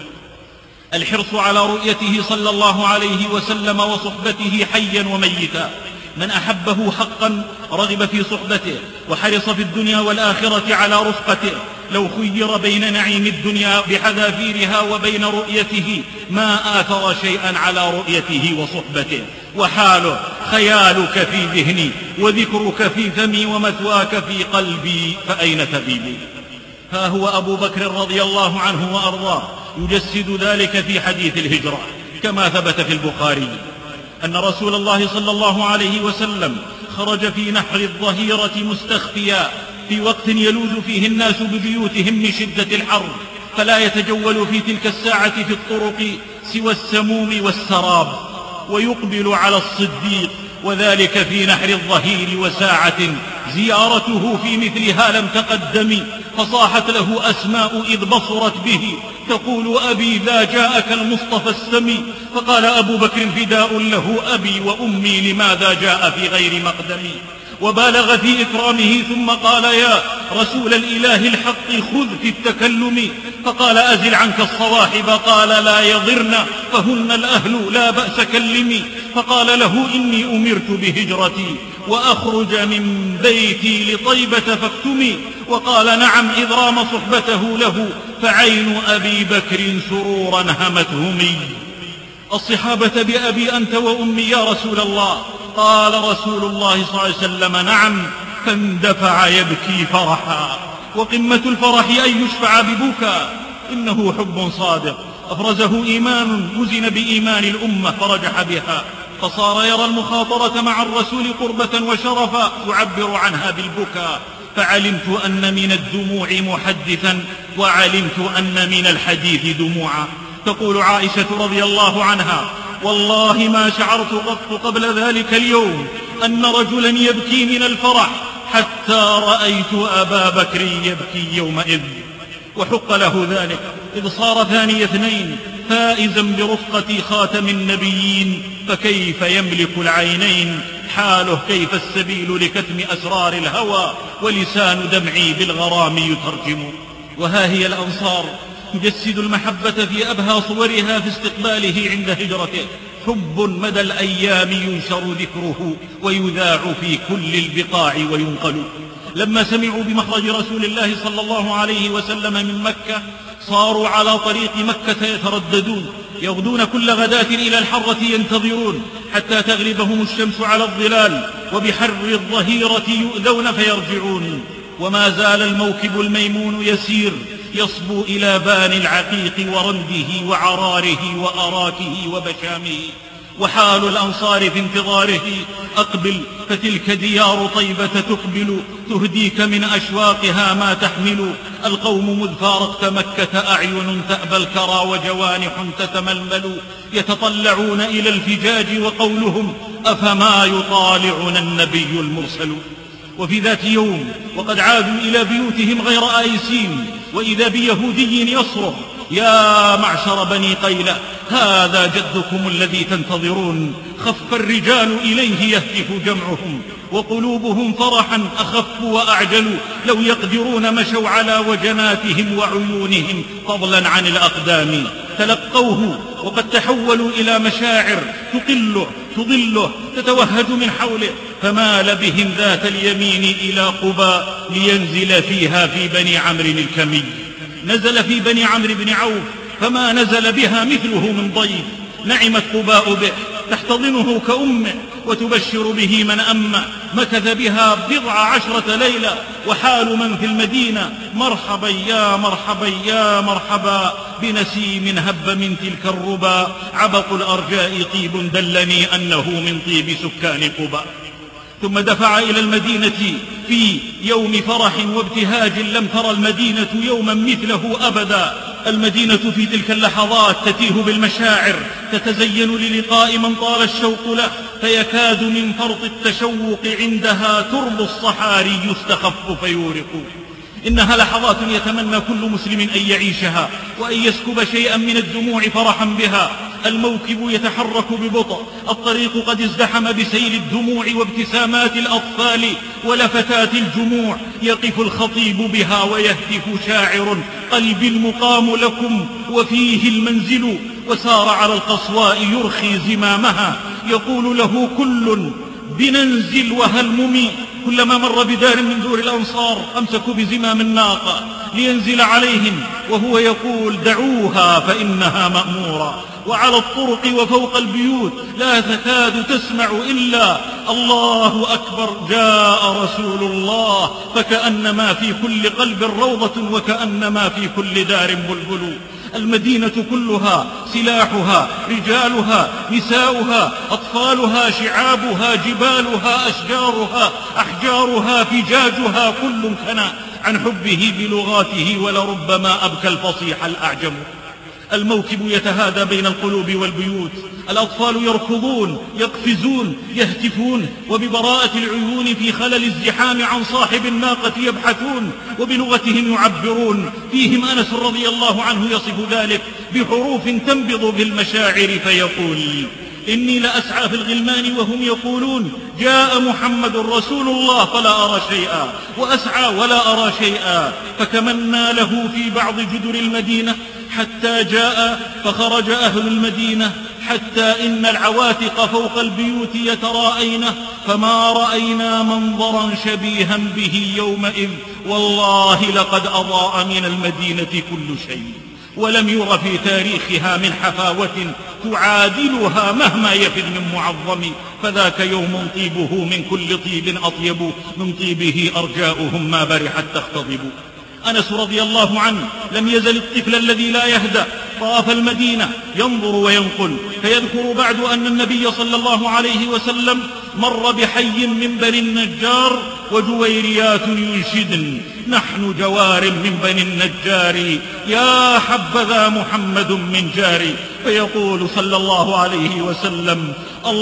Speaker 2: الحرص على رؤيته صلى الله عليه وسلم وصحبته حيا وميتا. من أحبه حقا رغب في صحبته وحرص في الدنيا والآخرة على رفقته. لو خير بين نعيم الدنيا بحذافيرها وبين رؤيته ما آثر شيئا على رؤيته وصحبته. وحاله: خيالك في ذهني وذكرك في فمي ومثواك في قلبي، فأين تبيبي؟ ها هو أبو بكر رضي الله عنه وأرضاه يجسد ذلك في حديث الهجرة، كما ثبت في البخاري أن رسول الله صلى الله عليه وسلم خرج في نحر الظهيرة مستخفيا في وقت يلوذ فيه الناس ببيوتهم من شدة الحر، فلا يتجول في تلك الساعة في الطرق سوى السموم والسراب، ويقبل على الصديق، وذلك في نحر الظهير وساعة زيارته في مثلها لم تقدم. فصاحت له أسماء إذ بصرت به تقول: أبي ذا جاءك المصطفى السمي. فقال أبو بكر: فداء له أبي وأمي، لماذا جاء في غير مقدمي؟ وبالغ في إكرامه ثم قال: يا رسول الإله الحق خذ في التكلم. فقال: أزل عنك الصواحب. قال: لا يضرن فهن الأهل، لا بأس كلمي. فقال له: إني أمرت بهجرتي وأخرج من بيتي لطيبة فاكتمي. وقال: نعم، إذ رام صحبته له، فعين أبي بكر سرورا همتهمي. الصحابة: بأبي أنت وأمي يا رسول الله. قال رسول الله صلى الله عليه وسلم: نعم. فاندفع يبكي فرحا. وقمة الفرح أن يشفع ببكى، إنه حب صادق أفرزه إيمان وزن بإيمان الأمة فرجح بها، فصار يرى المخاطرة مع الرسول قربة وشرفا يعبر عنها بالبكاء. فعلمت أن من الدموع محدثا، وعلمت أن من الحديث دموعا. تقول عائشة رضي الله عنها: والله ما شعرت قط قبل ذلك اليوم أن رجلا يبكي من الفرح حتى رأيت أبا بكر يبكي يومئذ. وحق له ذلك إذ صار ثاني اثنين فائزا برفقة خاتم النبيين، فكيف يملك العينين؟ حاله كيف السبيل لكتم أسرار الهوى، ولسان دمعي بالغرام يترجم. وها هي الأنصار تجسد المحبة في أبهى صورها في استقباله عند هجرته. حب مدى الأيام ينشر ذكره ويذاع في كل البقاع وينقل. لما سمعوا بمخرج رسول الله صلى الله عليه وسلم من مكة صاروا على طريق مكة يترددون، يغدون كل غداة إلى الحرة ينتظرون حتى تغلبهم الشمس على الظلال، وبحر الظهيرة يؤذون فيرجعون. وما زال الموكب الميمون يسير يصبو إلى بان العقيق ورمده وعراره وأراكه وبشامه، وحال الأنصار في انتظاره أقبل فتلك ديار طيبة تقبل تهديك من أشواقها ما تحمل القوم مذ فارقت مكة أعين تأبى الكرى وجوانح تتململ يتطلعون إلى الفجاج وقولهم أفما يطالعنا النبي المرسل. وفي ذات يوم وقد عادوا إلى بيوتهم غير آيسين وإذا بيهودي يصرخ يا معشر بني قيلة هذا جدكم الذي تنتظرون. خف الرجال إليه يهتف جمعهم وقلوبهم فرحا أخف وأعجل لو يقدرون مشوا على وجناتهم وعيونهم فضلا عن الأقدام. تلقوه وقد تحولوا إلى مشاعر تقله تضله تتوهج من حوله فمال بهم ذات اليمين إلى قبى لينزل فيها في بني عمرو الكمي. نزل في بني عمرو بن عوف فما نزل بها مثله من ضيف. نعمت قباء به تحتضنه كأمه وتبشر به من أمه. مكث بها بضع عشرة ليلة وحال من في المدينة مرحبا يا مرحبا يا مرحبا بنسيم هب من تلك الربا عبق الأرجاء طيب دلني أنه من طيب سكان قباء. ثم دفع إلى المدينة في يوم فرح وابتهاج لم ترى المدينة يوما مثله أبدا. المدينة في تلك اللحظات تتيه بالمشاعر تتزين للقاء من طال الشوق له فيكاد من فرط التشوق عندها ترب الصحاري يستخف فيورق. إنها لحظات يتمنى كل مسلم أن يعيشها وأن يسكب شيئا من الدموع فرحا بها. الموكب يتحرك ببطء الطريق قد ازدحم بسيل الدموع وابتسامات الأطفال ولفتات الجموع. يقف الخطيب بها ويهتف شاعر قلبي المقام لكم وفيه المنزل. وسار على القصواء يرخي زمامها يقول له كل بننزل وهلممي. كلما مر بدار من دور الأنصار أمسكوا بزمام الناقة لينزل عليهم وهو يقول دعوها فإنها مأمورة. وعلى الطرق وفوق البيوت لا تكاد تسمع إلا الله أكبر جاء رسول الله فكأنما في كل قلب روضة وكأنما في كل دار بلبل. المدينة كلها سلاحها رجالها نساؤها أطفالها شعابها جبالها أشجارها أحجارها فجاجها كل كان عن حبه بلغاته ولربما أبكى الفصيح الأعجم. الموكب يتهادى بين القلوب والبيوت. الأطفال يركضون يقفزون يهتفون وببراءة العيون في خلل الزحام عن صاحب الناقة يبحثون وبلغتهم يعبرون. فيهم أنس رضي الله عنه يصف ذلك بحروف تنبض بالمشاعر فيقول إني لأسعى في الغلمان وهم يقولون جاء محمد رسول الله فلا أرى شيئا وأسعى ولا أرى شيئا. فكمنا له في بعض جدر المدينة حتى جاء فخرج أهل المدينة حتى إن العواتق فوق البيوت يتراءينه فما رأينا منظرا شبيها به يومئذ والله لقد أضاء من المدينة كل شيء ولم ير في تاريخها من حفاوة تعادلها مهما يفد من معظم. فذاك يوم طيبه من كل طيب أطيب من طيبه أرجاؤهم ما برحت تختضب. أنس رضي الله عنه لم يزل الطفل الذي لا يهدأ طاف المدينة ينظر وينقل فيذكر بعد أن النبي صلى الله عليه وسلم مر بحي من بني النجار وجويريات ينشدن نحن جوار من بني النجار يا حبذا محمد من جاري. فيقول صلى الله عليه وسلم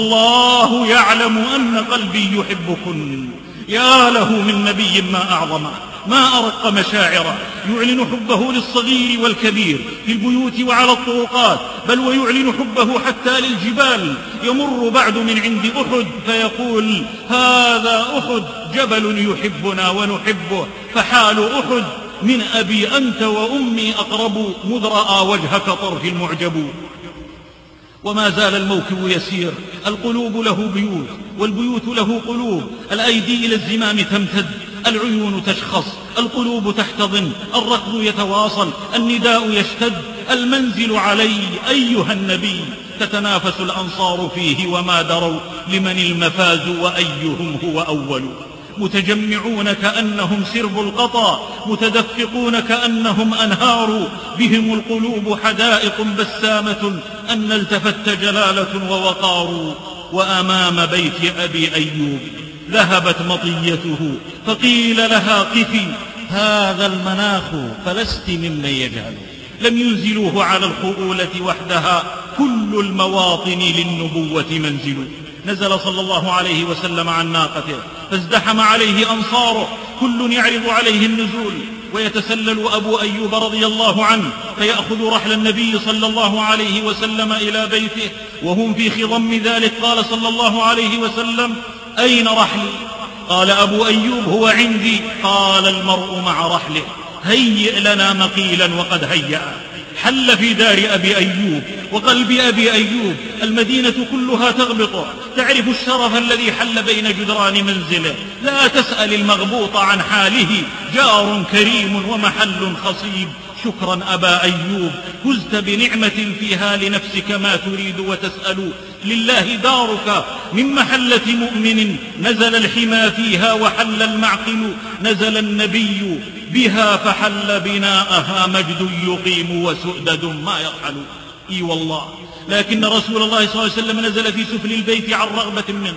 Speaker 2: الله يعلم أن قلبي يحبكن. يا له من نبي ما أعظمه ما أرق مشاعره يعلن حبه للصغير والكبير في البيوت وعلى الطرقات بل ويعلن حبه حتى للجبال. يمر بعد من عند أحد فيقول هذا أحد جبل يحبنا ونحبه فحال أحد من أبي أنت وأمي أقرب مذ رأى وجهك طرف المعجب. وما زال الموكب يسير. القلوب له بيوت والبيوت له قلوب. الأيدي إلى الزمام تمتد العيون تشخص القلوب تحتضن الركض يتواصل النداء يشتد المنزل علي أيها النبي. تتنافس الأنصار فيه وما دروا لمن المفاز وأيهم هو أول. متجمعون كأنهم سرب القطا متدفقون كأنهم أنهار بهم القلوب حدائق بسامة أن التفت جلالة ووقار، وأمام بيت أبي أيوب ذهبت مطيته فقيل لها قفي، هذا المناخ فلست ممن يجهل. لم ينزلوه على الخؤولة وحدها، كل المواطن للنبوة منزل. نزل صلى الله عليه وسلم عن ناقته فازدحم عليه أنصاره، كل يعرض عليه النزول، ويتسلل أبو أيوب رضي الله عنه فيأخذ رحل النبي صلى الله عليه وسلم إلى بيته وهم في خضم ذلك. قال صلى الله عليه وسلم: أين رحلي؟ قال أبو أيوب: هو عندي. قال: المرء مع رحله، هيئ لنا مقيلا وقد هيأ. حل في دار أبي أيوب وقلب أبي أيوب المدينة كلها تغبطه، تعرف الشرف الذي حل بين جدران منزله، لا تسأل المغبوط عن حاله، جار كريم ومحل خصيب. شكرا أبا أيوب، فزت بنعمة فيها لنفسك ما تريد وتسأل. لله دارك من محلة مؤمن، نزل الحمى فيها وحل المعقل. نزل النبي بها فحل بناءها، مجد يقيم وسؤدد ما يرحل. إي والله، لكن رسول الله صلى الله عليه وسلم نزل في سفل البيت عن رغبة منه.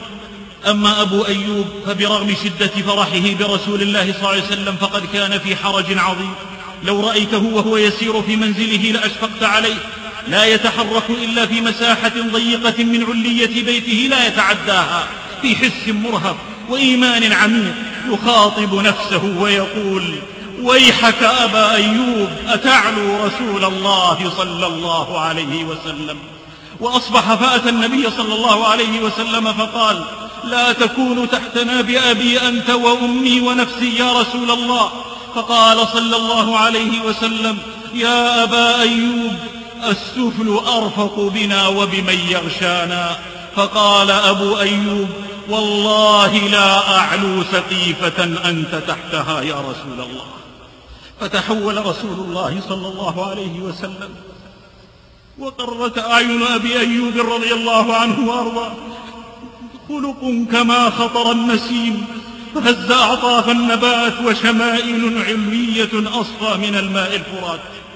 Speaker 2: أما أبو أيوب فبرغم شدة فرحه برسول الله صلى الله عليه وسلم فقد كان في حرج عظيم. لو رأيته وهو يسير في منزله لأشفقت عليه، لا يتحرك إلا في مساحة ضيقة من علية بيته لا يتعداها، في حس مرهف وإيمان عميق يخاطب نفسه ويقول: ويحك أبا أيوب، أتعلو رسول الله صلى الله عليه وسلم؟ وأصبح فأتى النبي صلى الله عليه وسلم فقال: لا تكون تحتنا بأبي أنت وأمي ونفسي يا رسول الله. فقال صلى الله عليه وسلم: يا أبا أيوب، السفل أرفق بنا وبمن يغشانا. فقال أبو أيوب: والله لا أعلو سقيفة أنت تحتها يا رسول الله. فتحول رسول الله صلى الله عليه وسلم وقرت أعين أبي أيوب رضي الله عنه وأرضاه، خلق كما خطر النسيم، فهز أعطاف النبات وشمائل علوية أصفى من الماء الفرات.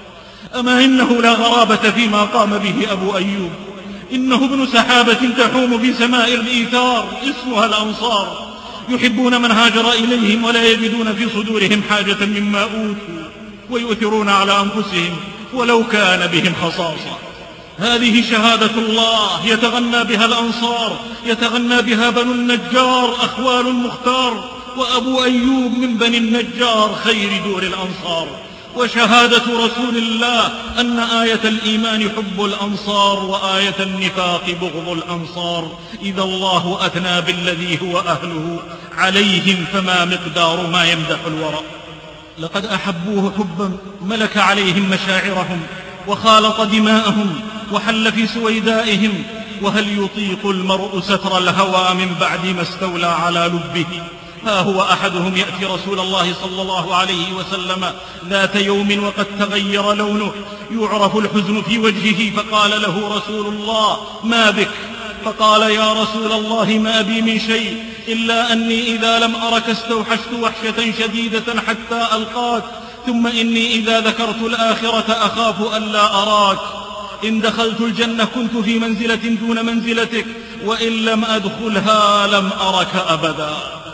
Speaker 2: أما إنه لا غرابة فيما قام به أبو أيوب، إنه ابن سحابة تحوم في سماء الإيثار اسمها الأنصار، يحبون من هاجر إليهم ولا يجدون في صدورهم حاجة مما أوتوا، ويؤثرون على أنفسهم ولو كان بهم خصاصة. هذه شهادة الله يتغنى بها الأنصار، يتغنى بها بنو النجار أخوال المختار، وأبو أيوب من بني النجار خير دور الأنصار. وشهادة رسول الله أن آية الإيمان حب الأنصار، وآية النفاق بغض الأنصار. إذا الله أثنى بالذي هو أهله عليهم، فما مقدار ما يمدح الورى. لقد أحبوه حبا ملك عليهم مشاعرهم وخالط دماءهم وحل في سويدائهم. وهل يطيق المرء ستر الهوى من بعد ما استولى على لبه؟ ها هو أحدهم يأتي رسول الله صلى الله عليه وسلم ذات يوم وقد تغير لونه، يعرف الحزن في وجهه، فقال له رسول الله: ما بك؟ فقال: يا رسول الله، ما بي من شيء إلا أني إذا لم أرك استوحشت وحشة شديدة حتى ألقاك، ثم إني إذا ذكرت الآخرة أخاف ألا أراك. إن دخلت الجنة كنت في منزلة دون منزلتك، وإن لم أدخلها لم أرك أبدا.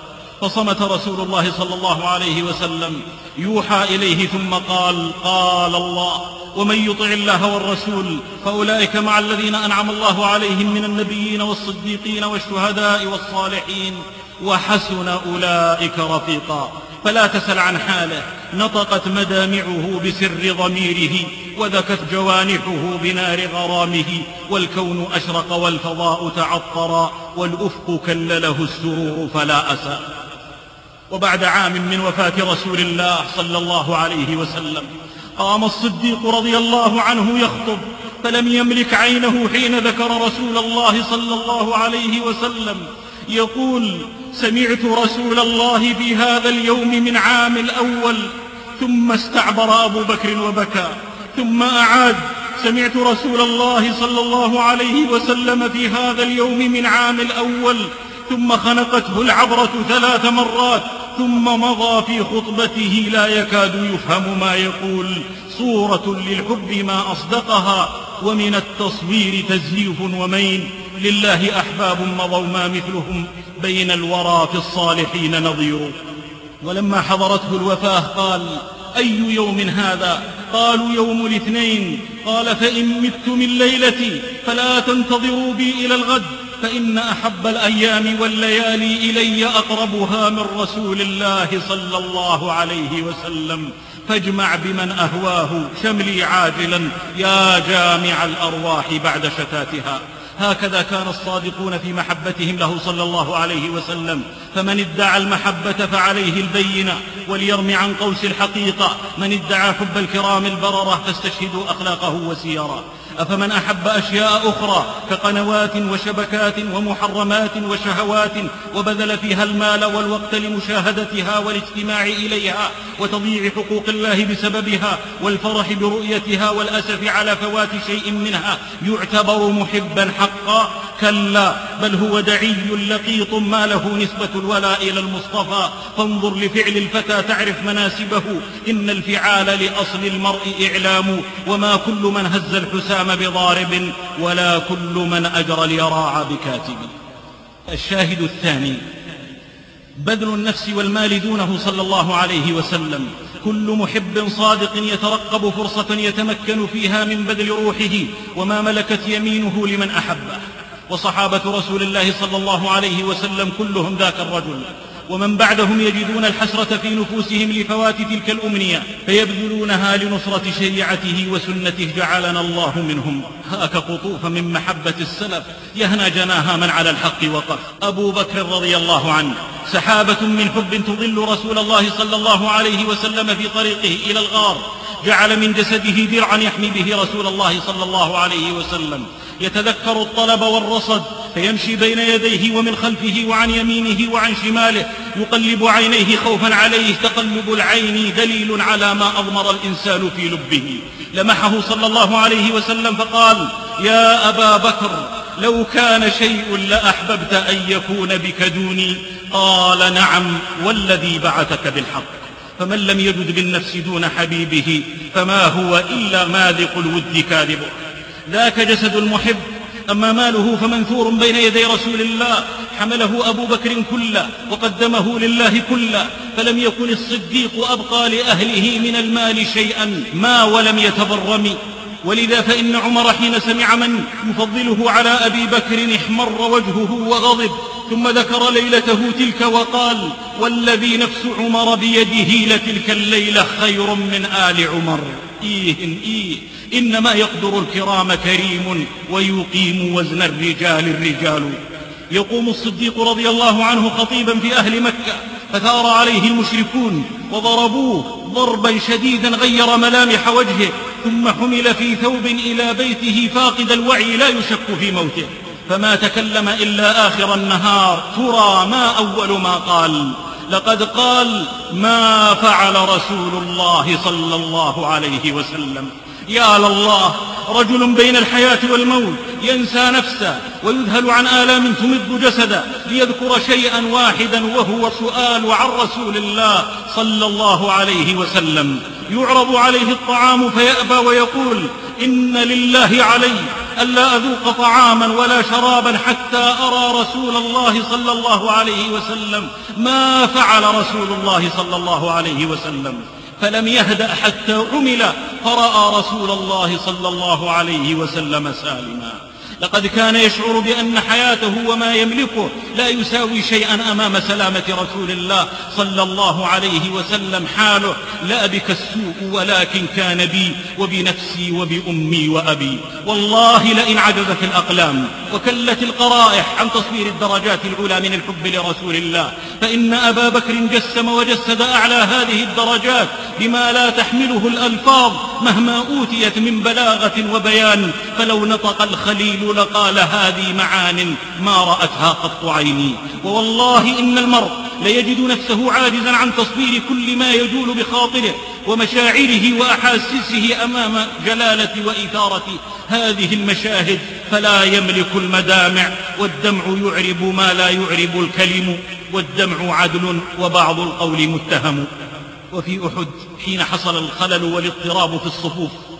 Speaker 2: فصمت رسول الله صلى الله عليه وسلم، يوحى إليه، ثم قال: قال الله: ومن يطع الله والرسول فأولئك مع الذين أنعم الله عليهم من النبيين والصديقين والشهداء والصالحين، وحسن أولئك رفيقا. فلا تسل عن حاله، نطقت مدامعه بسر ضميره، وذكت جوانحه بنار غرامه، والكون أشرق والفضاء تعطرا، والأفق كلله السرور فلا أسى. وبعد عام من وفاة رسول الله صلى الله عليه وسلم قام الصديق رضي الله عنه يخطب، فلم يملك عينه حين ذكر رسول الله صلى الله عليه وسلم يقول: سمعت رسول الله في هذا اليوم من عام الأول. ثم استعبر أبو بكر وبكى، ثم أعاد: سمعت رسول الله صلى الله عليه وسلم في هذا اليوم من عام الأول. ثم خنقته العبرة ثلاث مرات، ثم مضى في خطبته لا يكاد يفهم ما يقول. صورة للحب ما أصدقها، ومن التصوير تزييف ومين. لله أحباب مضوا ما مثلهم، بين الورى في الصالحين نظير. ولما حضرته الوفاة قال: أي يوم هذا؟ قالوا: يوم الاثنين. قال: فإن مت من ليلتي فلا تنتظروا بي إلى الغد، فإن أحب الأيام والليالي إلي أقربها من رسول الله صلى الله عليه وسلم، فاجمع بمن أهواه شملي عاجلا يا جامع الأرواح بعد شتاتها. هكذا كان الصادقون في محبتهم له صلى الله عليه وسلم. فمن ادعى المحبة فعليه البينة، وليرم عن قوس الحقيقة من ادعى حب الكرام البررة، فاستشهدوا أخلاقه وسيرا. أفمن أحب أشياء أخرى كقنوات وشبكات ومحرمات وشهوات، وبذل فيها المال والوقت لمشاهدتها والاجتماع إليها وتضييع حقوق الله بسببها والفرح برؤيتها والأسف على فوات شيء منها، يعتبر محبا حقا؟ كلا، بل هو دعي لقيط ما له نسبة الولاء إلى المصطفى. فانظر لفعل الفتى تعرف مناسبه، إن الفعال لأصل المرء إعلام، وما كل من هز الحسام بضارب، ولا كل من أجرى اليراع بكاتب. الشاهد الثاني: بذل النفس والمال دونه صلى الله عليه وسلم. كل محب صادق يترقب فرصة يتمكن فيها من بذل روحه وما ملكت يمينه لمن أحبه. وصحابة رسول الله صلى الله عليه وسلم كلهم ذاك الرجل، ومن بعدهم يجدون الحسرة في نفوسهم لفوات تلك الأمنية، فيبذلونها لنصرة شريعته وسنته، جعلنا الله منهم. هاك قطوف من محبة السلف يهنى جناها من على الحق وقف. أبو بكر رضي الله عنه سحابة من حب تظل رسول الله صلى الله عليه وسلم في طريقه إلى الغار، جعل من جسده درعا يحمي به رسول الله صلى الله عليه وسلم، يتذكر الطلب والرصد، فيمشي بين يديه ومن خلفه وعن يمينه وعن شماله، يقلب عينيه خوفا عليه. تقلب العين دليل على ما أضمر الإنسان في لبه. لمحه صلى الله عليه وسلم فقال: يا أبا بكر، لو كان شيء لأحببت أن يكون بك دوني؟ قال: نعم، والذي بعثك بالحق. فمن لم يجد بالنفس دون حبيبه فما هو إلا ماذق الود كاذبه. ذاك جسد المحب. أما ماله فمنثور بين يدي رسول الله، حمله أبو بكر كله وقدمه لله كله، فلم يكن الصديق أبقى لأهله من المال شيئا ما ولم يتبرم. ولذا فإن عمر حين سمع من يفضله على أبي بكر احمر وجهه وغضب، ثم ذكر ليلته تلك وقال: والذي نفس عمر بيده لتلك الليلة خير من آل عمر. إيه إيه إنما يقدر الكرام كريم، ويقيم وزن الرجال الرجال. يقوم الصديق رضي الله عنه خطيبا في أهل مكة، فثار عليه المشركون وضربوه ضربا شديدا غير ملامح وجهه، ثم حمل في ثوب إلى بيته فاقد الوعي لا يشك في موته، فما تكلم إلا آخر النهار. ترى ما أول ما قال؟ لقد قال: ما فعل رسول الله صلى الله عليه وسلم. يا لله، رجل بين الحياة والموت ينسى نفسه ويذهل عن آلام تمد جسده ليذكر شيئا واحدا، وهو سؤال عن رسول الله صلى الله عليه وسلم. يعرض عليه الطعام فيأبى ويقول: إن لله علي ألا أذوق طعاما ولا شرابا حتى أرى رسول الله صلى الله عليه وسلم. ما فعل رسول الله صلى الله عليه وسلم؟ فلم يهدأ حتى عمل، فرأى رسول الله صلى الله عليه وسلم سالما. لقد كان يشعر بأن حياته وما يملكه لا يساوي شيئا أمام سلامة رسول الله صلى الله عليه وسلم. حاله: لا بك السوء ولكن كان بي وبنفسي وبأمي وأبي. والله لئن عجزت الأقلام وكلت القرائح عن تصوير الدرجات العلى من الحب لرسول الله، فإن أبا بكر جسم وجسد أعلى هذه الدرجات بما لا تحمله الألفاظ مهما أوتيت من بلاغة وبيان. فلو نطق الخليل لقال: هذه معان ما رأتها قط عيني. ووالله إن المرء ليجد نفسه عاجزا عن تصوير كل ما يجول بخاطره ومشاعره وأحاسيسه أمام جلالة وإثارة هذه المشاهد، فلا يملك المدامع، والدمع يعرب ما لا يعرب الكلم، والدمع عدل وبعض القول متهم. وفي أحد حين حصل الخلل والاضطراب في الصفوف،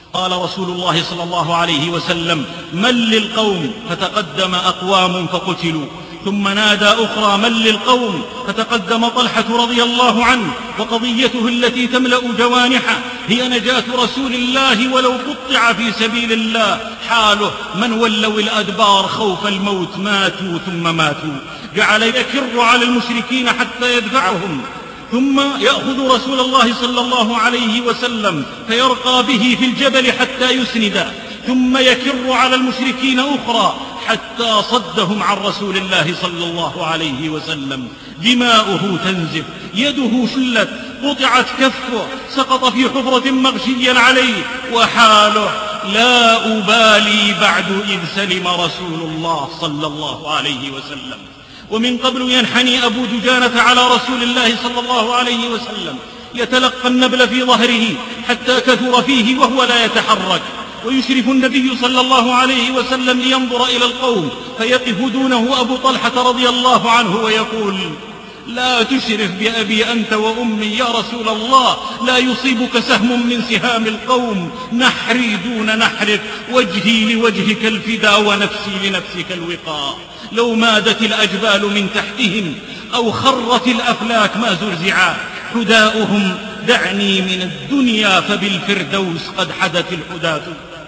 Speaker 2: قال رسول الله صلى الله عليه وسلم: من للقوم؟ فتقدم أقوام فقتلوا. ثم نادى أخرى: من للقوم؟ فتقدم طلحة رضي الله عنه، وقضيته التي تملأ جوانحه هي نجاة رسول الله ولو قطع في سبيل الله. حاله: من ولوا الأدبار خوف الموت ماتوا ثم ماتوا. جعل يكر على المشركين حتى يدفعهم، ثم يأخذ رسول الله صلى الله عليه وسلم فيرقى به في الجبل حتى يسنده، ثم يكر على المشركين أخرى حتى صدهم عن رسول الله صلى الله عليه وسلم. دماؤه تنزف، يده شلت، قطعت كفه، سقط في حفرة مغشيا عليه، وحاله: لا أبالي بعد إذ سلم رسول الله صلى الله عليه وسلم. ومن قبل ينحني أبو دجانة على رسول الله صلى الله عليه وسلم يتلقى النبل في ظهره حتى كثر فيه وهو لا يتحرك، ويشرف النبي صلى الله عليه وسلم لينظر إلى القوم، فيقف دونه أبو طلحة رضي الله عنه ويقول: لا تشرف بأبي أنت وأمي يا رسول الله، لا يصيبك سهم من سهام القوم، نحري دون نحرك، وجهي لوجهك الفدا ونفسي لنفسك الوقاء. لو مادت الأجبال من تحتهم أو خرت الأفلاك ما زرزعا، حداؤهم دعني من الدنيا فبالفردوس قد حدت الحداة.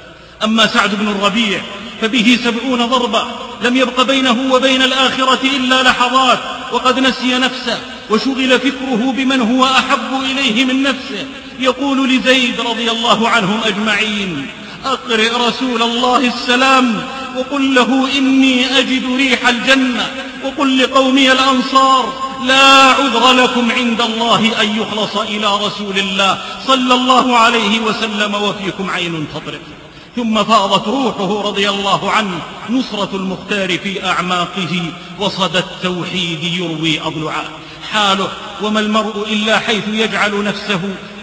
Speaker 2: أما سعد بن الربيع فبه سبعون ضربة، لم يبق بينه وبين الآخرة إلا لحظات، وقد نسي نفسه وشغل فكره بمن هو أحب إليه من نفسه. يقول لزيد رضي الله عنهم أجمعين: أقرئ رسول الله السلام وقل له إني أجد ريح الجنة، وقل لقومي الأنصار: لا عذر لكم عند الله أن يخلص إلى رسول الله صلى الله عليه وسلم وفيكم عين تطرق. ثم فاضت روحه رضي الله عنه، نصرة المختار في أعماقه، وصدى التوحيد يروي أضلعا. حاله: وما المرء إلا حيث يجعل نفسه،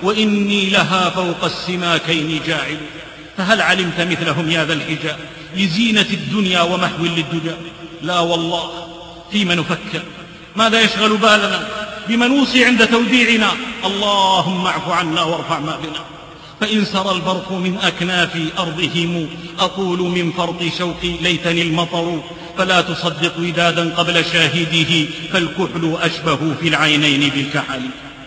Speaker 2: وإني لها فوق السماكين جاعل. فهل علمت مثلهم يا ذا الحجى لزينة الدنيا ومحو للدجى؟ لا والله. فيما نفكر؟ ماذا يشغل بالنا؟ بمن نوصي عند توديعنا؟ اللهم اعف عنا وارفع ما بنا. فإن سرى البرق من أكناف أرضهم، أقول من فرط شوقي ليتني المطر. فلا تصدق ودادا قبل شاهده، فالكحل أشبه في العينين بالكحل.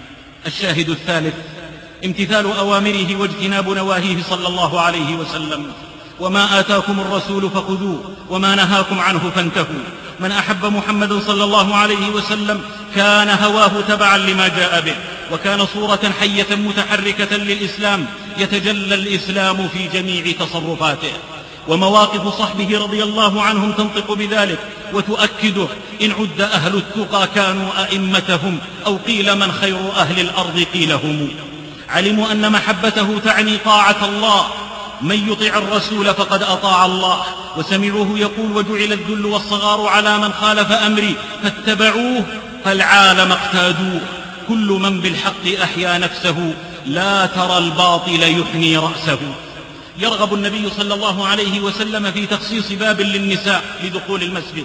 Speaker 2: الشاهد الثالث: امتثال أوامره واجتناب نواهيه صلى الله عليه وسلم. وما آتاكم الرسول فخذوه وما نهاكم عنه فانتهوا. من أحب محمدا صلى الله عليه وسلم كان هواه تبعا لما جاء به، وكان صورة حية متحركة للإسلام، يتجلى الإسلام في جميع تصرفاته. ومواقف صحبه رضي الله عنهم تنطق بذلك وتؤكده. إن عد أهل التقى كانوا أئمتهم، أو قيل من خير أهل الأرض قيل هم. علموا أن محبته تعني طاعة الله، من يطع الرسول فقد أطاع الله. وسمعوه يقول: وجعل الذل والصغار على من خالف أمري فاتبعوه فالعالم اقتادوه. كل من بالحق أحيا نفسه، لا ترى الباطل يحني رأسه. يرغب النبي صلى الله عليه وسلم في تخصيص باب للنساء لدخول المسجد،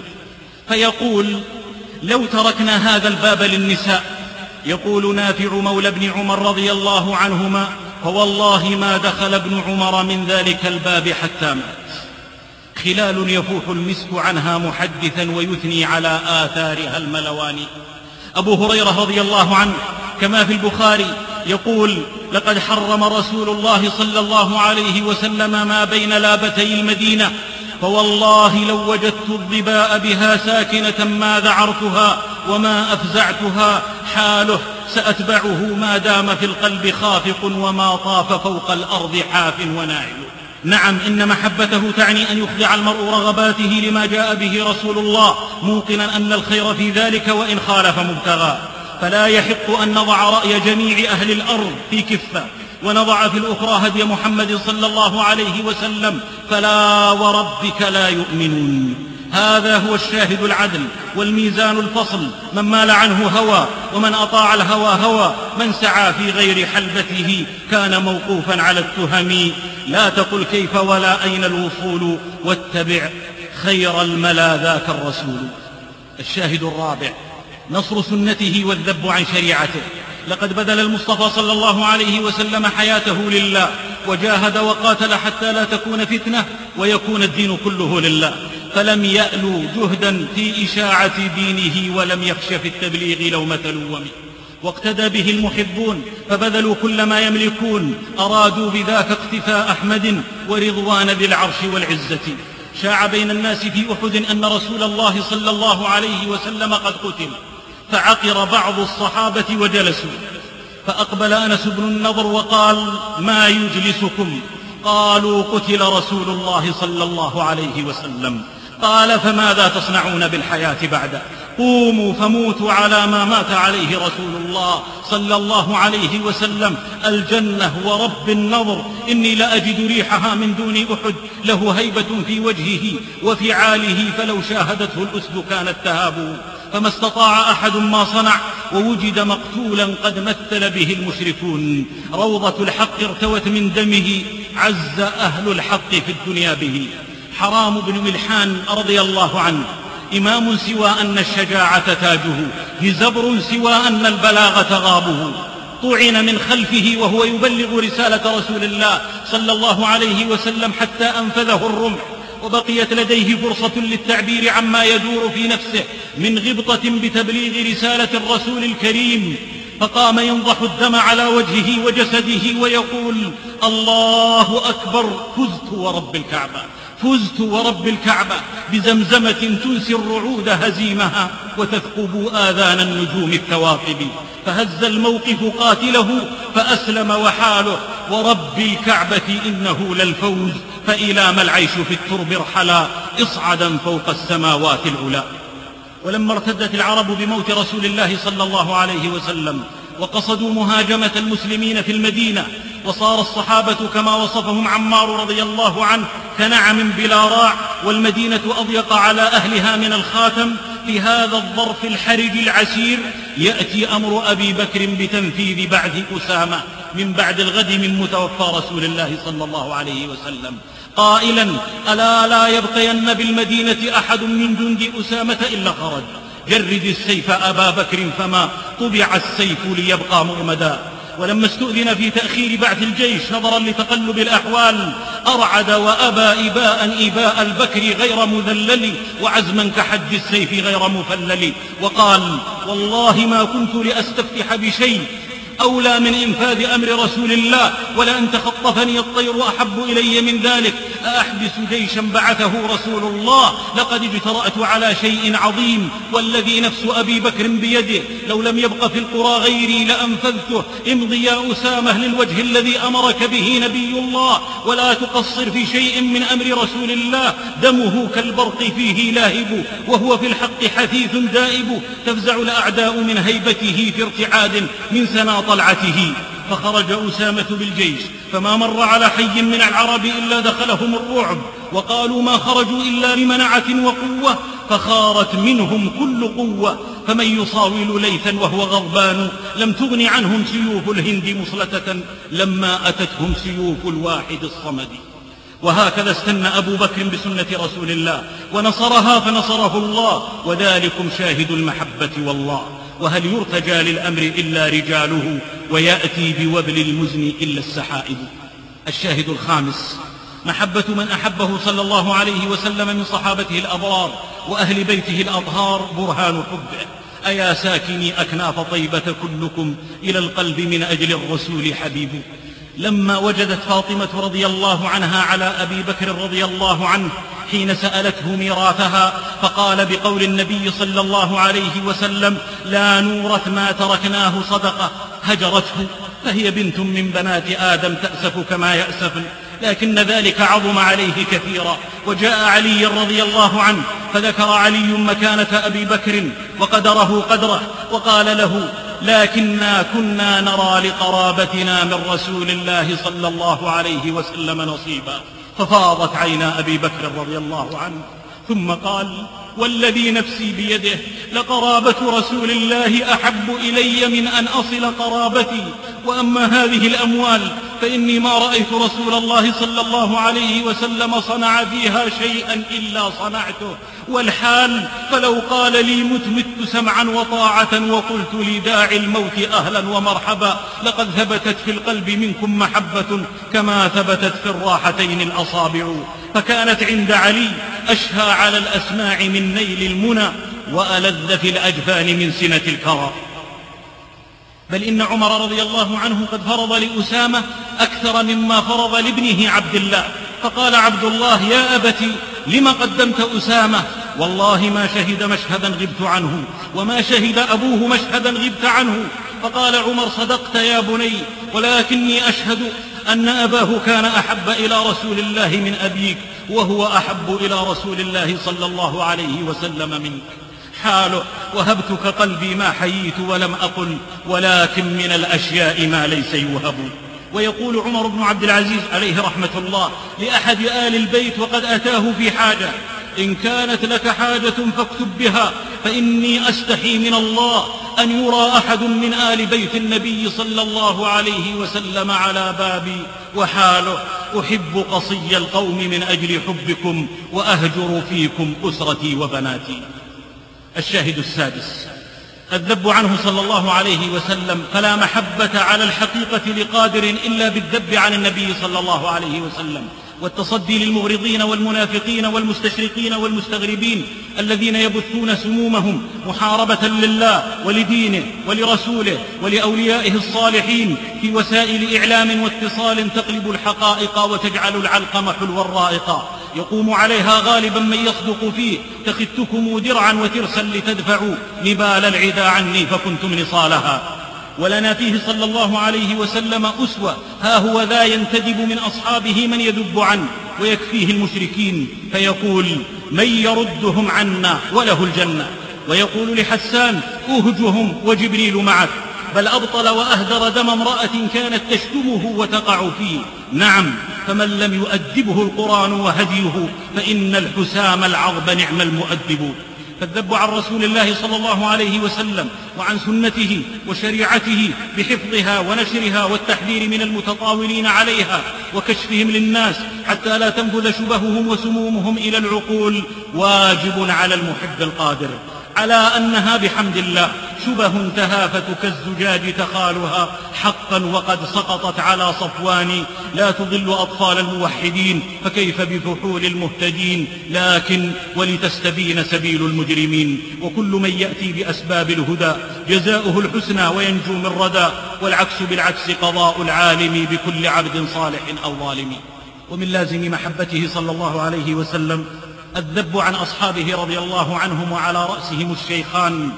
Speaker 2: فيقول: لو تركنا هذا الباب للنساء. يقول نافع مولى ابن عمر رضي الله عنهما: فوالله ما دخل ابن عمر من ذلك الباب حتى مات. خلال يفوح المسك عنها محدثا ويثني على آثارها الملواني. أبو هريرة رضي الله عنه كما في البخاري يقول: لقد حرم رسول الله صلى الله عليه وسلم ما بين لابتي المدينة، فوالله لو وجدت الظباء بها ساكنة ما ذعرتها وما أفزعتها. حاله: سأتبعه ما دام في القلب خافق، وما طاف فوق الأرض حاف وناعل. نعم، إن محبته تعني أن يخضع المرء رغباته لما جاء به رسول الله، موقنا أن الخير في ذلك وإن خالف مبتغاه. فلا يحق أن نضع رأي جميع أهل الأرض في كفة ونضع في الأخرى هدي محمد صلى الله عليه وسلم، فلا وربك لا يؤمنون. هذا هو الشاهد العدل والميزان الفصل. من مال عنه هوى، ومن أطاع الهوى هوى. من سعى في غير حلبته كان موقوفا على التهم. لا تقل كيف ولا أين الوصول، واتبع خير الملا ذاك الرسول. الشاهد الرابع: نصر سنته والذب عن شريعته. لقد بذل المصطفى صلى الله عليه وسلم حياته لله، وجاهد وقاتل حتى لا تكون فتنة ويكون الدين كله لله، فلم يألوا جهدا في إشاعة دينه ولم يخش في التبليغ لومة لوم، واقتدى به المحبون فبذلوا كل ما يملكون، أرادوا بذاك اقتفاء أحمد ورضوان ذي العرش والعزة. شاع بين الناس في أحد أن رسول الله صلى الله عليه وسلم قد قتل، فعقر بعض الصحابة وجلسوا، فأقبل أنس بن النضر وقال: ما يجلسكم؟ قالوا: قتل رسول الله صلى الله عليه وسلم. قال: فماذا تصنعون بالحياة بعده؟ قوموا فموتوا على ما مات عليه رسول الله صلى الله عليه وسلم. الجنة ورب النظر إني لأجد ريحها من دون أحد، له هيبة في وجهه وفعاله، فلو شاهدته الأسد كانت تهابه، فما استطاع أحد ما صنع، ووجد مقتولا قد مثل به المشركون. روضة الحق ارتوت من دمه، عز أهل الحق في الدنيا به. حرام بن ملحان رضي الله عنه إمام سوى أن الشجاعة تاجه، هزبر سوى أن البلاغة غابه. طعن من خلفه وهو يبلغ رسالة رسول الله صلى الله عليه وسلم حتى أنفذه الرمح، وبقيت لديه فرصة للتعبير عما يدور في نفسه من غبطة بتبليغ رسالة الرسول الكريم، فقام ينضح الدم على وجهه وجسده ويقول: الله أكبر، فزت ورب الكعبة، فزت ورب الكعبة بزمزمة تنسي الرعود هزيمها وتثقب آذان النجوم الثواقب. فهز الموقف قاتله فأسلم وحاله، ورب الكعبة إنه للفوز، فإلى ما العيش في الترب ارحلا، اصعدا فوق السماوات العلا. ولما ارتدت العرب بموت رسول الله صلى الله عليه وسلم وقصدوا مهاجمة المسلمين في المدينة، وصار الصحابة كما وصفهم عمار رضي الله عنه كنعم بلا راع، والمدينة أضيق على أهلها من الخاتم، في هذا الظرف الحرج العسير يأتي أمر أبي بكر بتنفيذ بعد أسامة من بعد الغد من متوفى رسول الله صلى الله عليه وسلم، قائلا: ألا لا يبقين بالمدينة أحد من جند أسامة إلا خرج، جرد السيف أبا بكر فما طبع السيف ليبقى مرمدا. ولما استؤذن في تأخير بعث الجيش نظرا لتقلب الأحوال، أرعد وأبى إباء إباء البكر غير مذلل، وعزما كحد السيف غير مفلل، وقال: والله ما كنت لأستفتح بشيء أولى من إنفاذ أمر رسول الله، ولأن تخطفني الطير أحب إلي من ذلك. أأحبس جيشا بعثه رسول الله؟ لقد اجترأت على شيء عظيم، والذي نفس أبي بكر بيده لو لم يبق في القرى غيري لأنفذته. امضي يا أسامة للوجه الذي أمرك به نبي الله، ولا تقصر في شيء من أمر رسول الله، دمه كالبرق فيه لاهب، وهو في الحق حثيث دائب، تفزع الأعداء من هيبته في ارتعاد من سنا طلعته. فخرج أسامة بالجيش، فما مر على حي من العرب إلا دخلهم الرعب، وقالوا ما خرجوا إلا لمنعة وقوة، فخارت منهم كل قوة. فمن يصاول ليثا وهو غضبان، لم تغن عنهم سيوف الهند مصلتة لما أتتهم سيوف الواحد الصمد. وهكذا استنى أبو بكر بسنة رسول الله ونصرها فنصره الله، وذلكم شاهد المحبة والله. وهل يرتجى للأمر إلا رجاله، ويأتي بوبل المزن إلا السحائب. الشاهد الخامس: محبة من أحبه صلى الله عليه وسلم من صحابته الأبرار وأهل بيته الأطهار برهان حبه. أيا ساكني أكناف طيبة كلكم إلى القلب من أجل الرسول حبيب. لما وجدت فاطمة رضي الله عنها على أبي بكر رضي الله عنه حين سألته ميراثها، فقال بقول النبي صلى الله عليه وسلم: لا نورث ما تركناه صدقة، هجرته، فهي بنت من بنات آدم تأسف كما يأسف، لكن ذلك عظم عليه كثيرا. وجاء علي رضي الله عنه فذكر علي مكانة أبي بكر وقدره قدره، وقال له: لكننا كنا نرى لقرابتنا من رسول الله صلى الله عليه وسلم نصيبا. ففاضت عينا أبي بكر رضي الله عنه، ثم قال: والذي نفسي بيده لقرابة رسول الله أحب إلي من أن أصل قرابتي، وأما هذه الأموال فإني ما رأيت رسول الله صلى الله عليه وسلم صنع فيها شيئا إلا صنعته، والحال فلو قال لي مت مت سمعا وطاعة وقلت لداعي الموت أهلا ومرحبا لقد ثبتت في القلب منكم محبة كما ثبتت في الراحتين الأصابع. فكانت عند علي أشهى على الأسماع من نيل المنى وألذ في الأجفان من سنة الكرى. بل إن عمر رضي الله عنه قد فرض لأسامة أكثر مما فرض لابنه عبد الله، فقال عبد الله: يا أبتي لم قدمت أسامة؟ والله ما شهد مشهدا غبت عنه، وما شهد أبوه مشهدا غبت عنه. فقال عمر: صدقت يا بني، ولكني أشهد أن أباه كان أحب إلى رسول الله من أبيك، وهو أحب إلى رسول الله صلى الله عليه وسلم منك. حاله: وهبتك قلبي ما حييت ولم أقل، ولكن من الأشياء ما ليس يوهب. ويقول عمر بن عبد العزيز عليه رحمة الله لأحد آل البيت وقد أتاه في حاجة: إن كانت لك حاجة فاكتب بها، فإني أستحي من الله أن يرى أحد من آل بيت النبي صلى الله عليه وسلم على بابي. وحاله: أحب قصي القوم من أجل حبكم، وأهجر فيكم أسرتي وبناتي. الشاهد السادس: الذب عنه صلى الله عليه وسلم، فلا محبة على الحقيقة لقادر إلا بالذب عن النبي صلى الله عليه وسلم، والتصدي للمغرضين والمنافقين والمستشرقين والمستغربين الذين يبثون سمومهم محاربة لله ولدينه ولرسوله ولأوليائه الصالحين في وسائل إعلام واتصال تقلب الحقائق وتجعل العلقم حلوا رائقا، يقوم عليها غالبا من يصدق فيه: تخذتكم درعا وترسا لتدفعوا نبال العدا عني فكنتم نصالها. ولنا فيه صلى الله عليه وسلم أسوة، ها هو ذا ينتدب من أصحابه من يذب عنه ويكفيه المشركين، فيقول: من يردهم عنا وله الجنة. ويقول لحسان: أهجهم وجبريل معك. بل أبطل وأهدر دم امرأة كانت تشتمه وتقع فيه. نعم، فمن لم يؤدبه القرآن وهديه فإن الحسام العظب نعم المؤدب. فالذب عن رسول الله صلى الله عليه وسلم وعن سنته وشريعته بحفظها ونشرها والتحذير من المتطاولين عليها وكشفهم للناس حتى لا تنفذ شبههم وسمومهم إلى العقول واجب على المحب القادر، على أنها بحمد الله شبه تهافت كالزجاج تخالها حقا وقد سقطت على صفوان، لا تضل أطفال الموحدين فكيف بفحول المهتدين، لكن ولتستبين سبيل المجرمين. وكل من يأتي بأسباب الهدى جزاؤه الحسنى وينجو من ردى، والعكس بالعكس قضاء العالم بكل عبد صالح أو ظالم. ومن لازم محبته صلى الله عليه وسلم الذب عن أصحابه رضي الله عنهم، وعلى رأسهم الشيخان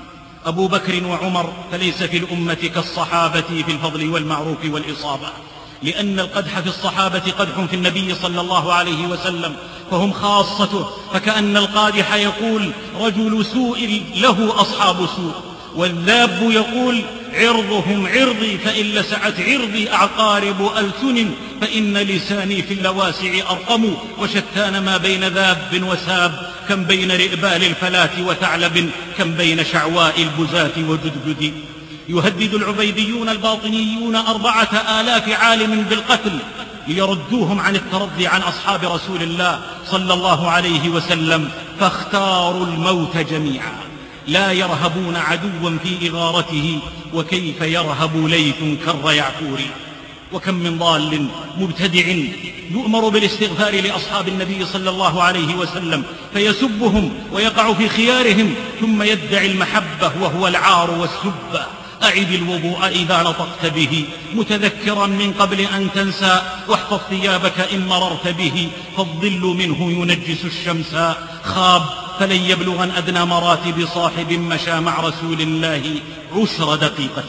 Speaker 2: أبو بكر وعمر، فليس في الأمة كالصحابة في الفضل والمعروف والإصابة، لأن القدح في الصحابة قدح في النبي صلى الله عليه وسلم، فهم خاصته، فكأن القادح يقول: رجل سوء له أصحاب سوء، والذاب يقول: عرضهم عرضي فإن لسعت عرضي أعقارب ألسن، فإن لساني في اللواسع أرقم، وشتان ما بين ذاب وساب، كم بين رئبال الفلاة وثعلب، كم بين شعواء البزاة وجدجد. يهدد العبيديون الباطنيون أربعة آلاف عالم بالقتل ليردوهم عن الترضي عن أصحاب رسول الله صلى الله عليه وسلم، فاختاروا الموت جميعا، لا يرهبون عدوا في إغارته، وكيف يرهب ليث كر يعفور. وكم من ضال مبتدع يؤمر بالاستغفار لأصحاب النبي صلى الله عليه وسلم فيسبهم ويقع في خيارهم، ثم يدعي المحبة وهو العار والسب. أعد الوضوء إذا نطقت به متذكرا من قبل أن تنسى، واحفظ ثيابك إن مررت به، فالظل منه ينجس الشمس. خاب فلن يبلغن أدنى مراتب صاحب مشى مع رسول الله عشر دقيقة.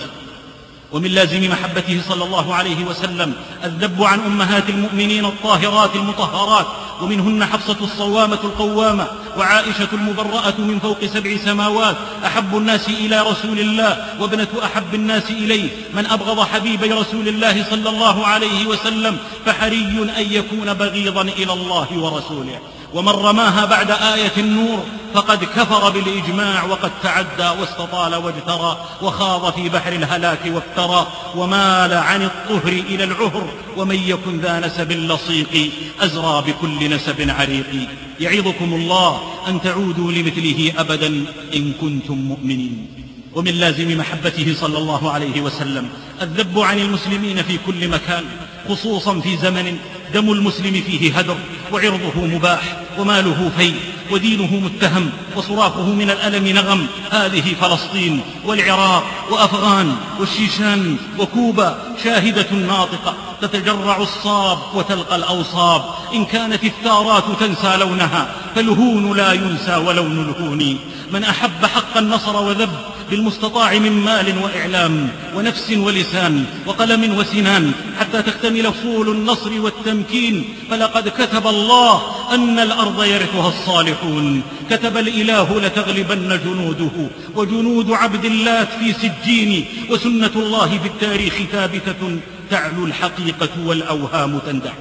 Speaker 2: ومن لازم محبته صلى الله عليه وسلم الذب عن أمهات المؤمنين الطاهرات المطهرات، ومنهن حفصة الصوامة القوامة، وعائشة المبرأة من فوق سبع سماوات، أحب الناس إلى رسول الله وابنة أحب الناس إليه. من أبغض حبيبي رسول الله صلى الله عليه وسلم فحري أن يكون بغيضا إلى الله ورسوله. ومن رماها بعد آية النور فقد كفر بالإجماع وقد تعدى واستطال واجترى وخاض في بحر الهلاك وافترى ومال عن الطهر إلى العهر ومن يكن ذا نسب لصيق أزرى بكل نسب عريق. يعظكم الله أن تعودوا لمثله أبدا إن كنتم مؤمنين. ومن لازم محبته صلى الله عليه وسلم الذب عن المسلمين في كل مكان، خصوصا في زمن دم المسلم فيه هدر وعرضه مباح وماله فيء ودينه متهم وصراخه من الألم نغم. هذه فلسطين والعراق وأفغان والشيشان وكوبا شاهدة ناطقة تتجرع الصاب وتلقى الأوصاب. إن كانت الثارات تنسى لونها فالهون لا ينسى ولون الهون. من أحب حقا نصر وذب بالمستطاع من مال وإعلام ونفس ولسان وقلم وسنان حتى تكتمل فصول النصر والتمكين. فلقد كتب الله أن الأرض يرثها الصالحون. كتب الإله لتغلبن جنوده وجنود عبد اللات في سجين. وسنة الله في التاريخ ثابتة تعلو الحقيقة والأوهام تندحر.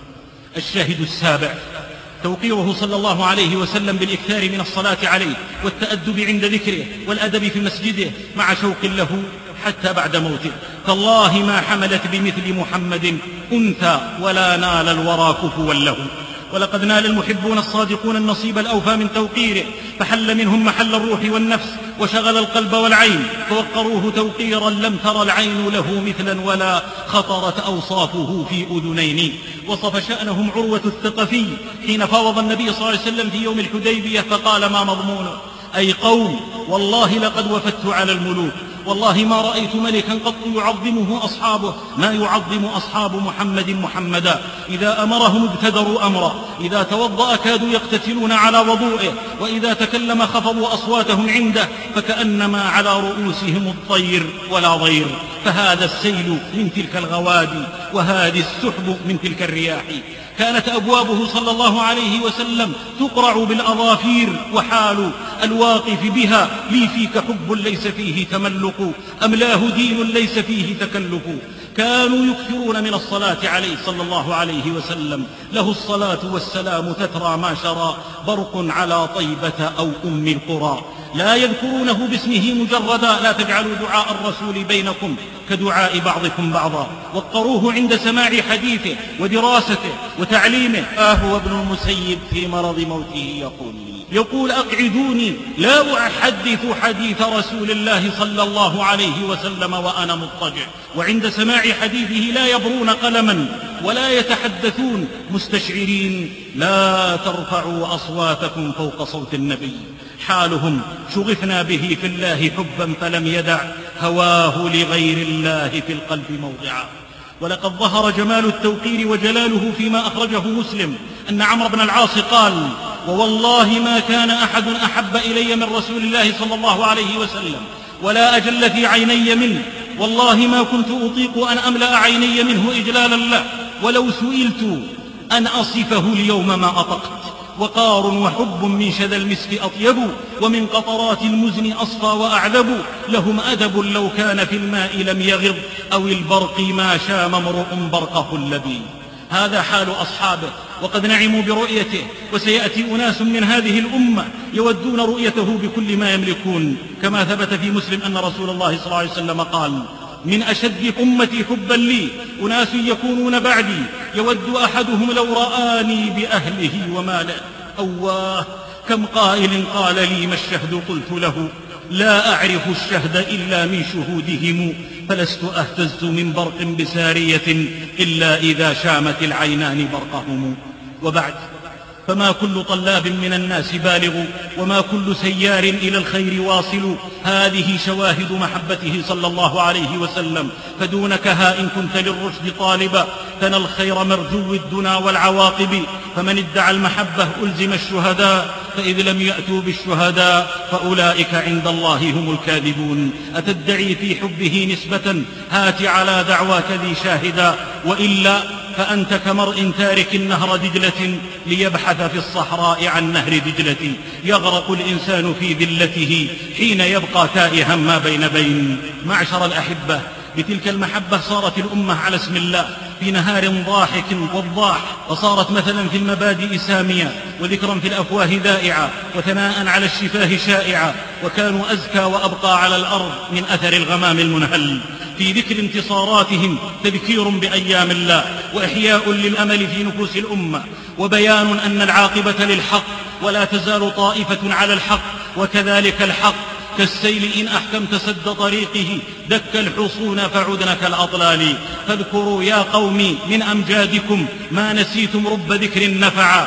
Speaker 2: الشاهد السابع توقيره صلى الله عليه وسلم بالإكثار من الصلاة عليه والتأدب عند ذكره والأدب في مسجده مع شوق له حتى بعد موته. فالله ما حملت بمثل محمد أنثى ولا نال الورى كفوا له. ولقد نال المحبون الصادقون النصيب الأوفى من توقيره، فحل منهم محل الروح والنفس وشغل القلب والعين، فوقروه توقيرا لم تر العين له مثلا ولا خطرت أوصافه في أذنين. وصف شأنهم عروة الثقفي حين فاوض النبي صلى الله عليه وسلم في يوم الحديبية فقال: ما مضمونه؟ أي قوم والله لقد وفدت على الملوك، والله ما رأيت ملكا قط يعظمه أصحابه ما يعظم أصحاب محمد محمدا. إذا أمرهم ابتدروا أمرا، إذا توضأ كادوا يقتتلون على وضوئه، وإذا تكلم خفضوا أصواتهم عنده فكأنما على رؤوسهم الطير ولا ضير. فهذا السيل من تلك الغوادي وهذه السحب من تلك الرياح. كانت أبوابه صلى الله عليه وسلم تقرع بالأظافير، وحال الواقف بها لي فيك حب ليس فيه تملق، أملاه دين ليس فيه تكلف. كانوا يكثرون من الصلاة عليه صلى الله عليه وسلم، له الصلاة والسلام تترى ما شرى برق على طيبة أو أم القرى. لا يذكرونه باسمه مجردا، لا تجعلوا دعاء الرسول بينكم كدعاء بعضكم بعضا. وقروه عند سماع حديثه ودراسته وتعليمه. آه هو ابن المسيب في مرض موته يقول يقول أقعدوني لا أحدث حديث رسول الله صلى الله عليه وسلم وأنا مضطجع. وعند سماع حديثه لا يبرون قلما ولا يتحدثون مستشعرين. لا ترفعوا أصواتكم فوق صوت النبي. حالهم شغفنا به في الله حبا فلم يدع هواه لغير الله في القلب موضعا. ولقد ظهر جمال التوقير وجلاله فيما أخرجه مسلم أن عمرو بن العاص قال: ووالله ما كان أحد أحب إلي من رسول الله صلى الله عليه وسلم ولا أجل في عيني منه، والله ما كنت أطيق أن أملأ عيني منه إجلالا له، ولو سئلت أن أصفه اليوم ما أطقت. وقار وحب من شذا المسك أطيب، ومن قطرات المزن أصفى وأعذب. لهم أدب لو كان في الماء لم يغض، أو البرق ما شام امرؤ برقه اللبي. هذا حال أصحابه، وقد نعموا برؤيته، وسيأتي أناس من هذه الأمة يودون رؤيته بكل ما يملكون. كما ثبت في مسلم أن رسول الله صلى الله عليه وسلم قال: من أشد أمتي حبا لي أناس يكونون بعدي يود أحدهم لو رآني بأهله وماله. أواه كم قائل قال لي: ما الشهد؟ قلت له: لا أعرف الشهد إلا من شهودهم، فلست أهتز من برق بسارية إلا إذا شامت العينان برقهم. وبعد، فما كل طلاب من الناس بالغ، وما كل سيار إلى الخير واصل. هذه شواهد محبته صلى الله عليه وسلم. فدونكها إن كنت للرشد طالبا، تنى الخير مرجو الدنا والعواقب. فمن ادعى المحبة ألزم الشهداء، فإذ لم يأتوا بالشهداء فأولئك عند الله هم الكاذبون. أتدعي في حبه نسبة؟ هات على دعواك ذي شاهدا، وإلا فأنت كمرء تارك نهر دجلة ليبحث في الصحراء عن نهر دجلة. يغرق الإنسان في ذلته حين يبقى تائها ما بين بين. معشر الأحبة، بتلك المحبة صارت الأمة على اسم الله في نهار ضاحك وضاح، فصارت مثلا في المبادئ سامية، وذكرا في الأفواه ذائعة، وثناء على الشفاه شائعة، وكانوا أزكى وأبقى على الأرض من أثر الغمام المنهل. في ذكر انتصاراتهم تذكير بأيام الله، وإحياء للأمل في نفوس الأمة، وبيان أن العاقبة للحق، ولا تزال طائفة على الحق، وكذلك الحق كالسيل إن أحكمت سد طريقه دك الحصون فعدن كالأطلال. فاذكروا يا قوم من أمجادكم ما نسيتم رب ذكر نفعا.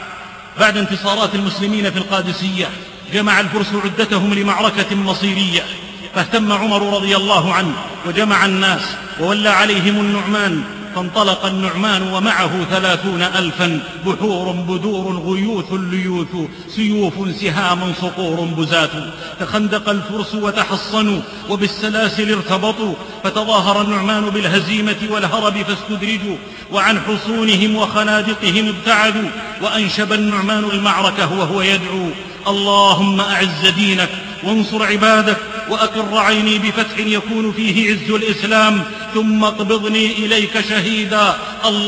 Speaker 2: بعد انتصارات المسلمين في القادسية جمع الفرس عدتهم لمعركة مصيرية، فاهتم عمر رضي الله عنه وجمع الناس وولى عليهم النعمان، فانطلق النعمان ومعه ثلاثون ألفا، بحور بدور غيوث ليوث، سيوف سهام صقور بزات. تخندق الفرس وتحصنوا وبالسلاسل ارتبطوا، فتظاهر النعمان بالهزيمة والهرب فاستدرجوا، وعن حصونهم وخنادقهم ابتعدوا. وأنشب النعمان المعركة وهو يدعو: اللهم أعز دينك وانصر عبادك، وأقر عيني بفتح يكون فيه عز الإسلام، ثم اقبضني إليك شهيدا.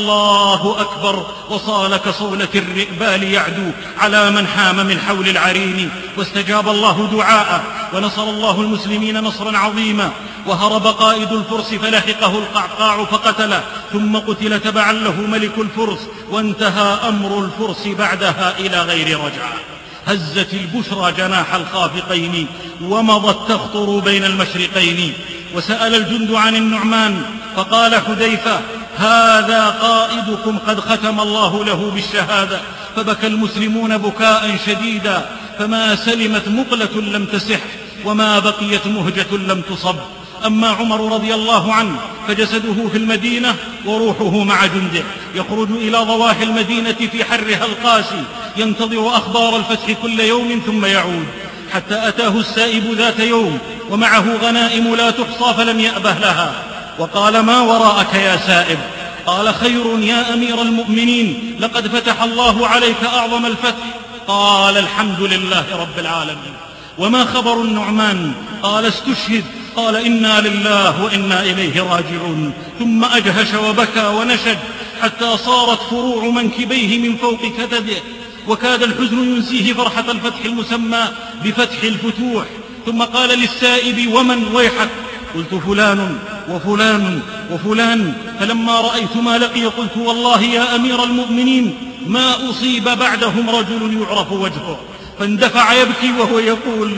Speaker 2: الله أكبر. وصال كصولة الرئبال يعدو على من حام من حول العرين. واستجاب الله دعاءه، ونصر الله المسلمين نصرا عظيما. وهرب قائد الفرس فلحقه القعقاع فقتله، ثم قتل تبعا له ملك الفرس، وانتهى أمر الفرس بعدها إلى غير رجعة. هزت البشرى جناح الخافقين، ومضت تخطر بين المشرقين. وسأل الجند عن النعمان، فقال حذيفة: هذا قائدكم قد ختم الله له بالشهادة. فبكى المسلمون بكاء شديدا، فما سلمت مقلة لم تسح، وما بقيت مهجة لم تصب. أما عمر رضي الله عنه فجسده في المدينة وروحه مع جنده، يخرج إلى ضواحي المدينة في حرها القاسي، ينتظر أخبار الفتح كل يوم ثم يعود، حتى أتاه السائب ذات يوم ومعه غنائم لا تحصى فلم يأبه لها، وقال: ما وراءك يا سائب؟ قال: خير يا أمير المؤمنين، لقد فتح الله عليك أعظم الفتح. قال: الحمد لله رب العالمين. وما خبر النعمان؟ قال: استشهد. قال: إنا لله وإنا إليه راجعون. ثم أجهش وبكى ونشد حتى صارت فروع منكبيه من فوق كتده، وكاد الحزن ينسيه فرحة الفتح المسمى بفتح الفتوح. ثم قال للسائب: ومن ويحك؟ قلت: فلان وفلان وفلان. فلما رأيت ما لقي قلت: والله يا أمير المؤمنين ما أصيب بعدهم رجل يعرف وجهه. فاندفع يبكي وهو يقول: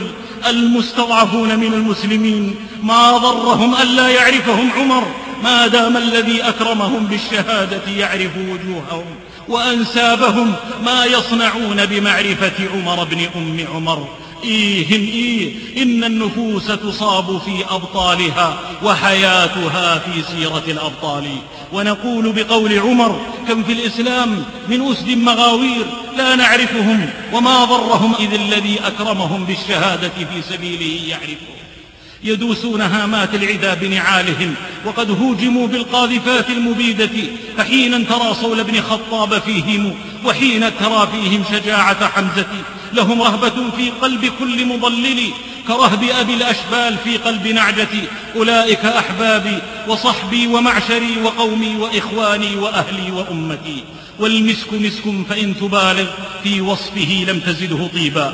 Speaker 2: المستضعفون من المسلمين ما ضرهم ألا يعرفهم عمر، ما دام الذي أكرمهم بالشهادة يعرف وجوههم وأنسابهم، ما يصنعون بمعرفة عمر بن أم عمر. إيه إيه إن النفوس تصاب في أبطالها، وحياتها في سيرة الأبطال. ونقول بقول عمر: كم في الإسلام من أسد مغاوير لا نعرفهم، وما ضرهم إذ الذي أكرمهم بالشهادة في سبيله يعرفهم. يدوسون هامات العدا بنعالهم، وقد هوجموا بالقاذفات المبيدة، فحينا ترى صول بن خطاب فيهم، وحين ترى فيهم شجاعة حمزة. لهم رهبة في قلب كل مضلل، كرهب أبي الأشبال في قلب نعجتي. أولئك أحبابي وصحبي ومعشري وقومي وإخواني وأهلي وأمتي. والمسك مسك فإن تبالغ في وصفه لم تزده طيبا.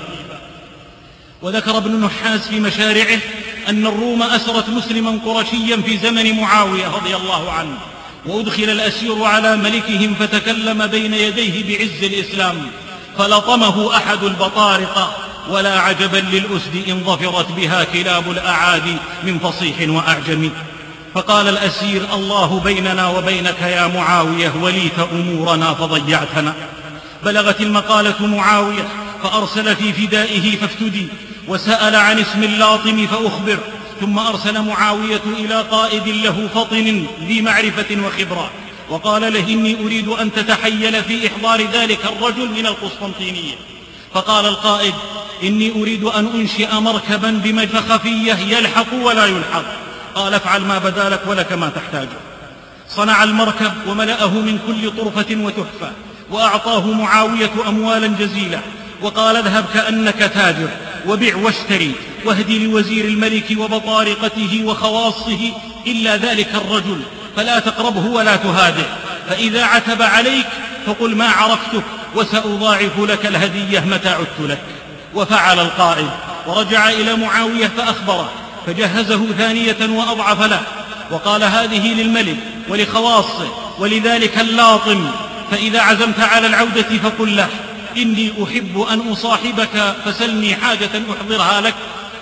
Speaker 2: وذكر ابن نحاس في مشارعه أن الروم أسرت مسلما قرشيا في زمن معاوية رضي الله عنه، وأدخل الأسير على ملكهم فتكلم بين يديه بعز الإسلام، فلطمه أحد البطارقة. ولا عجبا للأسد إن ظفرت بها كلاب الأعادي من فصيح وأعجمي. فقال الأسير: الله بيننا وبينك يا معاوية، وليت أمورنا فضيعتنا. بلغت المقالة معاوية فأرسل في فدائه فافتدي، وسأل عن اسم اللاطم فأخبر. ثم أرسل معاوية إلى قائد له فطن ذي معرفة وخبرة، وقال له: إني أريد أن تتحيل في إحضار ذلك الرجل من القسطنطينية. فقال القائد: إني أريد أن أنشئ مركبا بمجفى خفية يلحق ولا يلحق. قال: افعل ما بدا لك ولك ما تحتاج. صنع المركب وملأه من كل طرفة وتحفة، وأعطاه معاوية أموالا جزيلة، وقال: اذهب كأنك تاجر، وبع واشتري، واهدي لوزير الملك وبطارقته وخواصه إلا ذلك الرجل فلا تقربه ولا تهادئ، فإذا عتب عليك فقل ما عرفتك وسأضاعف لك الهدية متى عدت لك. وفعل القائد ورجع إلى معاوية فأخبره، فجهزه ثانية وأضعف له، وقال هذه للملك ولخواصه ولذلك اللاطم، فإذا عزمت على العودة فقل له إني أحب أن أصاحبك فسلني حاجة أحضرها لك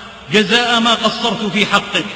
Speaker 2: جزاء ما قصرت في حقك.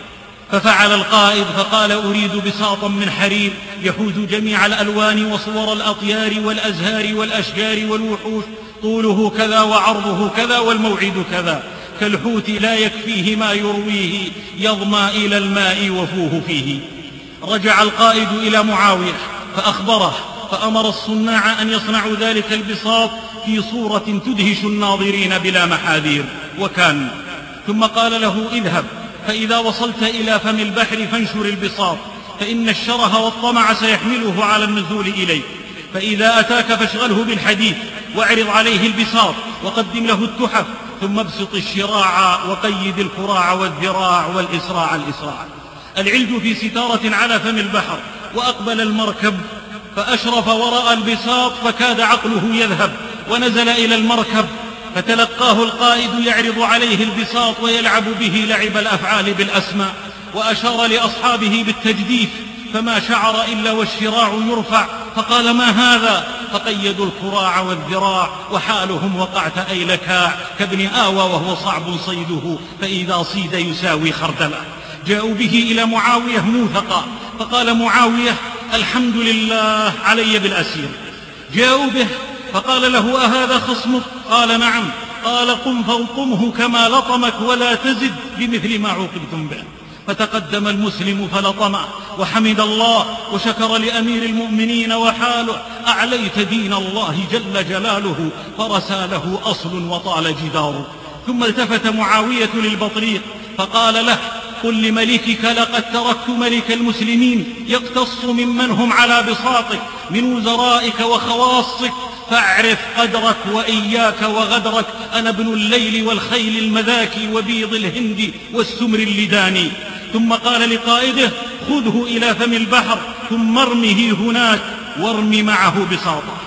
Speaker 2: ففعل القائد فقال أريد بساطا من حرير يحوز جميع الألوان وصور الأطيار والأزهار والأشجار والوحوش، طوله كذا وعرضه كذا والموعد كذا، كالحوت لا يكفيه ما يرويه، يظمى إلى الماء وفوه فيه. رجع القائد إلى معاوية فأخبره، فأمر الصناع أن يصنعوا ذلك البساط في صورة تدهش الناظرين بلا محاذير، وكان. ثم قال له اذهب، فإذا وصلت إلى فم البحر فانشر البساط، فإن الشره والطمع سيحمله على النزول إليه، فإذا أتاك فاشغله بالحديث واعرض عليه البساط وقدم له التحف، ثم ابسط الشراع وقيد الكراع والذراع والإسراع الإسراع. العلج في ستارة على فم البحر، وأقبل المركب فأشرف ورأى البساط فكاد عقله يذهب، ونزل إلى المركب فتلقاه القائد يعرض عليه البساط ويلعب به لعب الأفعال بالأسماء، وأشار لأصحابه بالتجديف، فما شعر إلا والشراع يرفع، فقال ما هذا؟ فقيدوا الكراع والذراع، وحالهم وقعت أي لكاع كابن آوى وهو صعب صيده، فإذا صيد يساوي خردلا. جاءوا به إلى معاوية موثقا، فقال معاوية الحمد لله علي بالأسير. جاءوا به فقال له أهذا خصمك؟ قال نعم. قال قم فالطمه كما لطمك ولا تزد بمثل ما عوقبتم به. فتقدم المسلم فلطمه وحمد الله وشكر لأمير المؤمنين وحاله، أعليت دين الله جل جلاله، فرسى له أصل وطال جداره. ثم التفت معاوية للبطريق فقال له قل لملكك لقد تركت ملك المسلمين يقتص ممن هم على بساطك من وزرائك وخواصك، فاعرف قدرك وإياك وغدرك، أنا ابن الليل والخيل المذاكي وبيض الهند والسمر اللداني. ثم قال لقائده خذه إلى فم البحر ثم ارمه هناك وارم معه بساطه.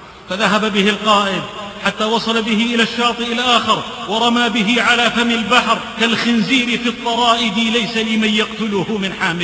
Speaker 2: فذهب به القائد حتى وصل به إلى الشاطئ الآخر ورمى به على فم البحر كالخنزير في الطرائد، ليس لمن يقتله من حامد.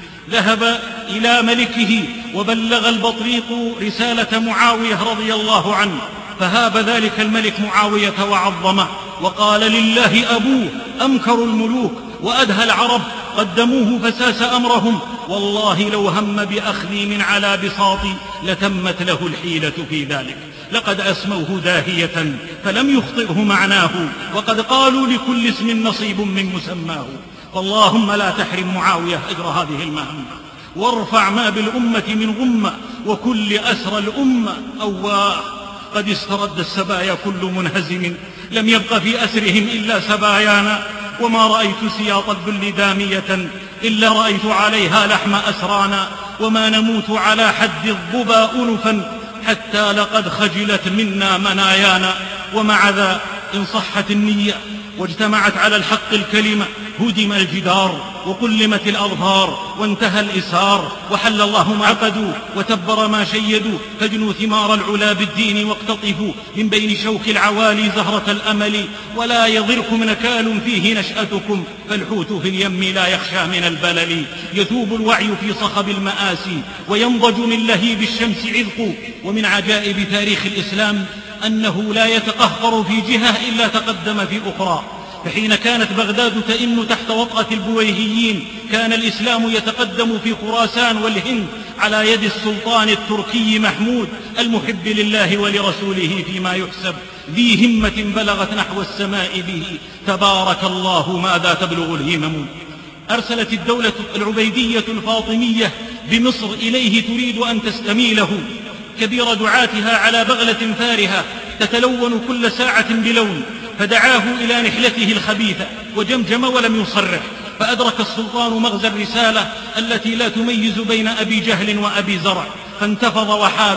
Speaker 2: ذهب إلى ملكه وبلغ البطريق رسالة معاوية رضي الله عنه، فهاب ذلك الملك معاوية وعظمه وقال لله أبوه، أمكر الملوك وأدهى العرب قدموه فساس أمرهم، والله لو هم بأخذي من على بساطي لتمت له الحيلة في ذلك. لقد أسموه داهية فلم يخطئه معناه، وقد قالوا لكل اسم نصيب من مسماه. فاللهم لا تحرم معاوية أجر هذه المهمة، وارفع ما بالأمة من غمة، وكل أسر الأمة أواه. قد استرد السبايا كل منهزم، لم يبق في أسرهم إلا سبايانا، وما رأيت سياط الذل دامية إلا رأيت عليها لحم أسرانا، وما نموت على حد الظبا أنفا حتى لقد خجلت منا منايانا. ومع ذا إن صحت النية واجتمعت على الحق الكلمة هدم الجدار وقلمت الأظهار وانتهى الإسار، وحل الله ما عقدوا وتبر ما شيدوا، فاجنوا ثمار العلا بالدين واقتطفوا من بين شوك العوالي زهرة الأمل، ولا يضركم نكال فيه نشأتكم، فالحوت في اليم لا يخشى من البلل. يذوب الوعي في صخب المآسي وينضج من لهيب الشمس عذق. ومن عجائب تاريخ الإسلام أنه لا يتقهقر في جهة إلا تقدم في أخرى، فحين كانت بغداد تئن تحت وطأة البويهيين كان الإسلام يتقدم في خراسان والهند على يد السلطان التركي محمود المحب لله ولرسوله فيما يحسب، ذي همة بلغت نحو السماء به، تبارك الله ماذا تبلغ الهمم. أرسلت الدولة العبيدية الفاطمية بمصر إليه تريد أن تستميله، كبير دعاتها على بغلة فارهة تتلون كل ساعة بلون، فدعاه إلى نحلته الخبيثة وجمجم ولم يصرح، فأدرك السلطان مغزى الرسالة التي لا تميز بين أبي جهل وأبي زرع، فانتفض وحاله،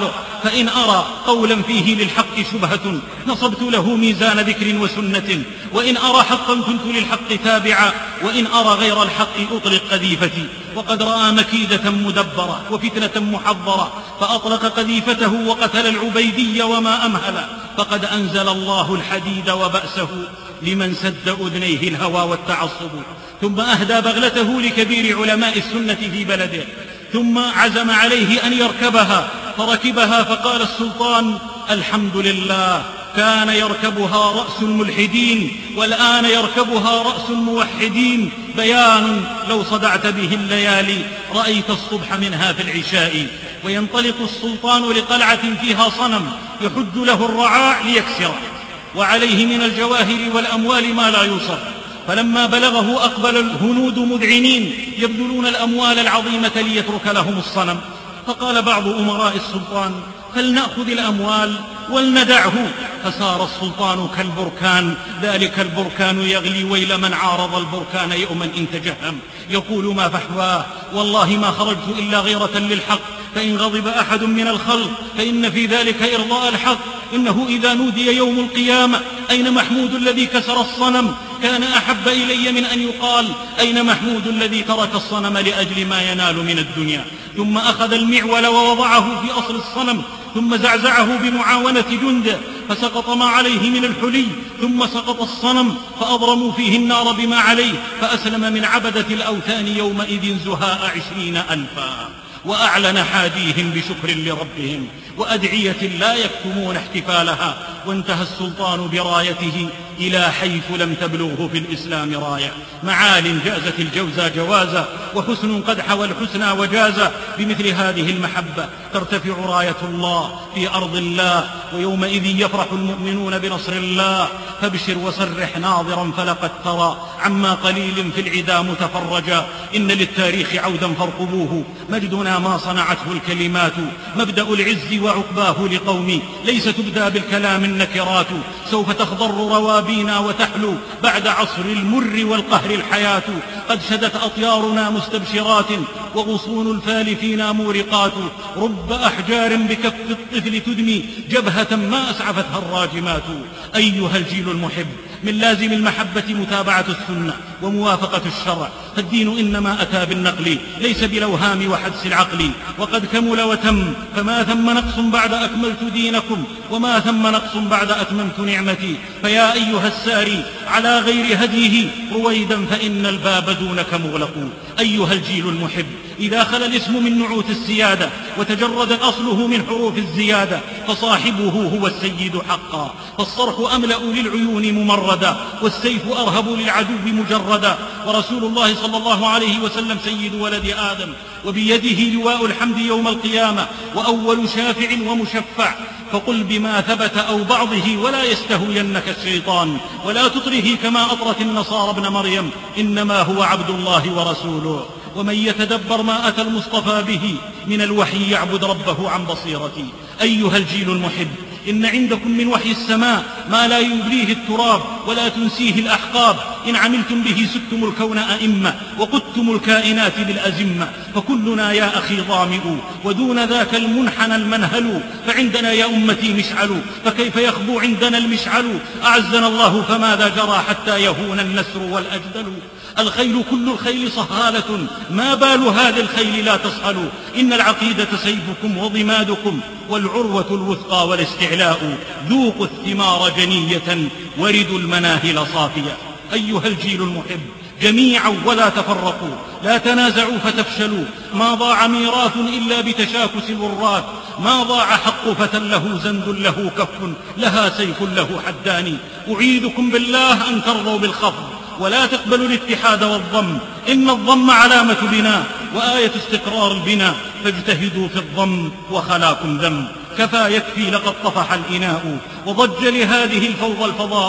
Speaker 2: فإن أرى قولا فيه للحق شبهة نصبت له ميزان ذكر وسنة، وإن أرى حقا كنت للحق تابعا، وإن أرى غير الحق أطلق قذيفتي. وقد رأى مكيدة مدبرة وفتنة محضرة فأطلق قذيفته وقتل العبيدي وما أمهل، فقد أنزل الله الحديد وبأسه لمن سد أذنيه الهوى والتعصب. ثم أهدى بغلته لكبير علماء السنة في بلده، ثم عزم عليه أن يركبها فركبها، فقال السلطان: الحمد لله، كان يركبها رأس الملحدين والآن يركبها رأس الموحدين، بيان لو صدعت به الليالي رأيت الصبح منها في العشاء. وينطلق السلطان لقلعة فيها صنم يحج له الرعاع ليكسره، وعليه من الجواهر والأموال ما لا يوصف. فلما بلغه أقبل الهنود مذعنين يبذلون الأموال العظيمة ليترك لهم الصنم. فقال بعض أمراء السلطان: فلنأخذ الأموال ولندعه. فسار السلطان كالبركان، ذلك البركان يغلي ويل من عارض البركان يوما إن تجهم، يقول ما فحواه والله ما خرجت إلا غيرة للحق، فإن غضب أحد من الخلق فإن في ذلك إرضاء الحق. إنه إذا نودي يوم القيامة أين محمود الذي كسر الصنم كان أحب إلي من أن يقال أين محمود الذي ترك الصنم لأجل ما ينال من الدنيا. ثم أخذ المعول ووضعه في أصل الصنم، ثم زعزعه بمعاونة جنده فسقط ما عليه من الحلي، ثم سقط الصنم فأضرموا فيه النار بما عليه، فأسلم من عبدة الأوثان يومئذ زهاء عشرين ألفا. وأعلن حاديهم بشكر لربهم وأدعية لا يكتمون احتفالها. وانتهى السلطان برايته إلى حيث لم تبلغه في الإسلام راية، معال جازت الجوزى جوازا، وحسن قد حوى الحسنى وجازا. بمثل هذه المحبة ترتفع راية الله في أرض الله، ويومئذ يفرح المؤمنون بنصر الله. فابشر وصرح ناظرا فلقد ترى عما قليل في العدا متفرجا. إن للتاريخ عودا فارقبوه، مجدنا ما صنعته الكلمات، مبدأ العز وعقباه لقومي، ليس تبدى بالكلام النكرات. سوف تخضر روابينا وتحلو بعد عصر المر والقهر الحياة. قد شدت أطيارنا مستبشرات وغصون الفال فينا مورقات. رب أحجار بكف الطفل تدمي جبهة ما أسعفتها الراجمات. أيها الجيل المحب، من لازم المحبة متابعة السنة وموافقة الشرع، فالدين إنما أتى بالنقل ليس بالأوهام وحدس العقل. وقد كمل وتم، فما ثم نقص بعد أكملت دينكم، وما ثم نقص بعد أتممت نعمتي. فيا أيها الساري على غير هديه رويدا فإن الباب دونك مغلق. أيها الجيل المحب، إذا خلا الاسم من نعوت السيادة وتجرد أصله من حروف الزيادة فصاحبه هو السيد حقا. فالصرح أملأ للعيون ممردا، والسيف أرهب للعدو مجردا. ورسول الله صلى الله عليه وسلم سيد ولد آدم، وبيده لواء الحمد يوم القيامة، وأول شافع ومشفع. فقل بما ثبت أو بعضه ولا يستهوينك الشيطان، ولا تطره كما أطرت النصارى ابن مريم، إنما هو عبد الله ورسوله. ومن يتدبر ما أتى المصطفى به من الوحي يعبد ربه عن بصيرتي. أيها الجيل المحب، إن عندكم من وحي السماء ما لا يبليه التراب ولا تنسيه الأحقاب. إن عملتم به ستم الكون أئمة وقدتم الكائنات بالأزمة. فكلنا يا أخي ظامئ، ودون ذاك المنحنى المنهل. فعندنا يا أمتي مشعل، فكيف يخبو عندنا المشعل. أعزنا الله فماذا جرى حتى يهون النسر والأجدل. الخيل كل الخيل صهالة، ما بال هذه الخيل لا تصهل. إن العقيدة سيفكم وضمادكم، والعروة الوثقى والاستعلاء. ذوقوا الثمار جنية وردوا المناهل صافية. أيها الجيل المحب، جميعا ولا تفرقوا، لا تنازعوا فتفشلوا. ما ضاع ميراث إلا بتشاكس الوراث، ما ضاع حق فتى له زند له كف لها سيف له حدان. أعيذكم بالله أن ترضوا بالخفض ولا تقبلوا الاتحاد والضم. إن الضم علامة بناء وآية استقرار البناء، فاجتهدوا في الضم وخلاكم ذم. كفى يكفي لقد طفح الإناء وضج لهذه الفوضى الفضاء.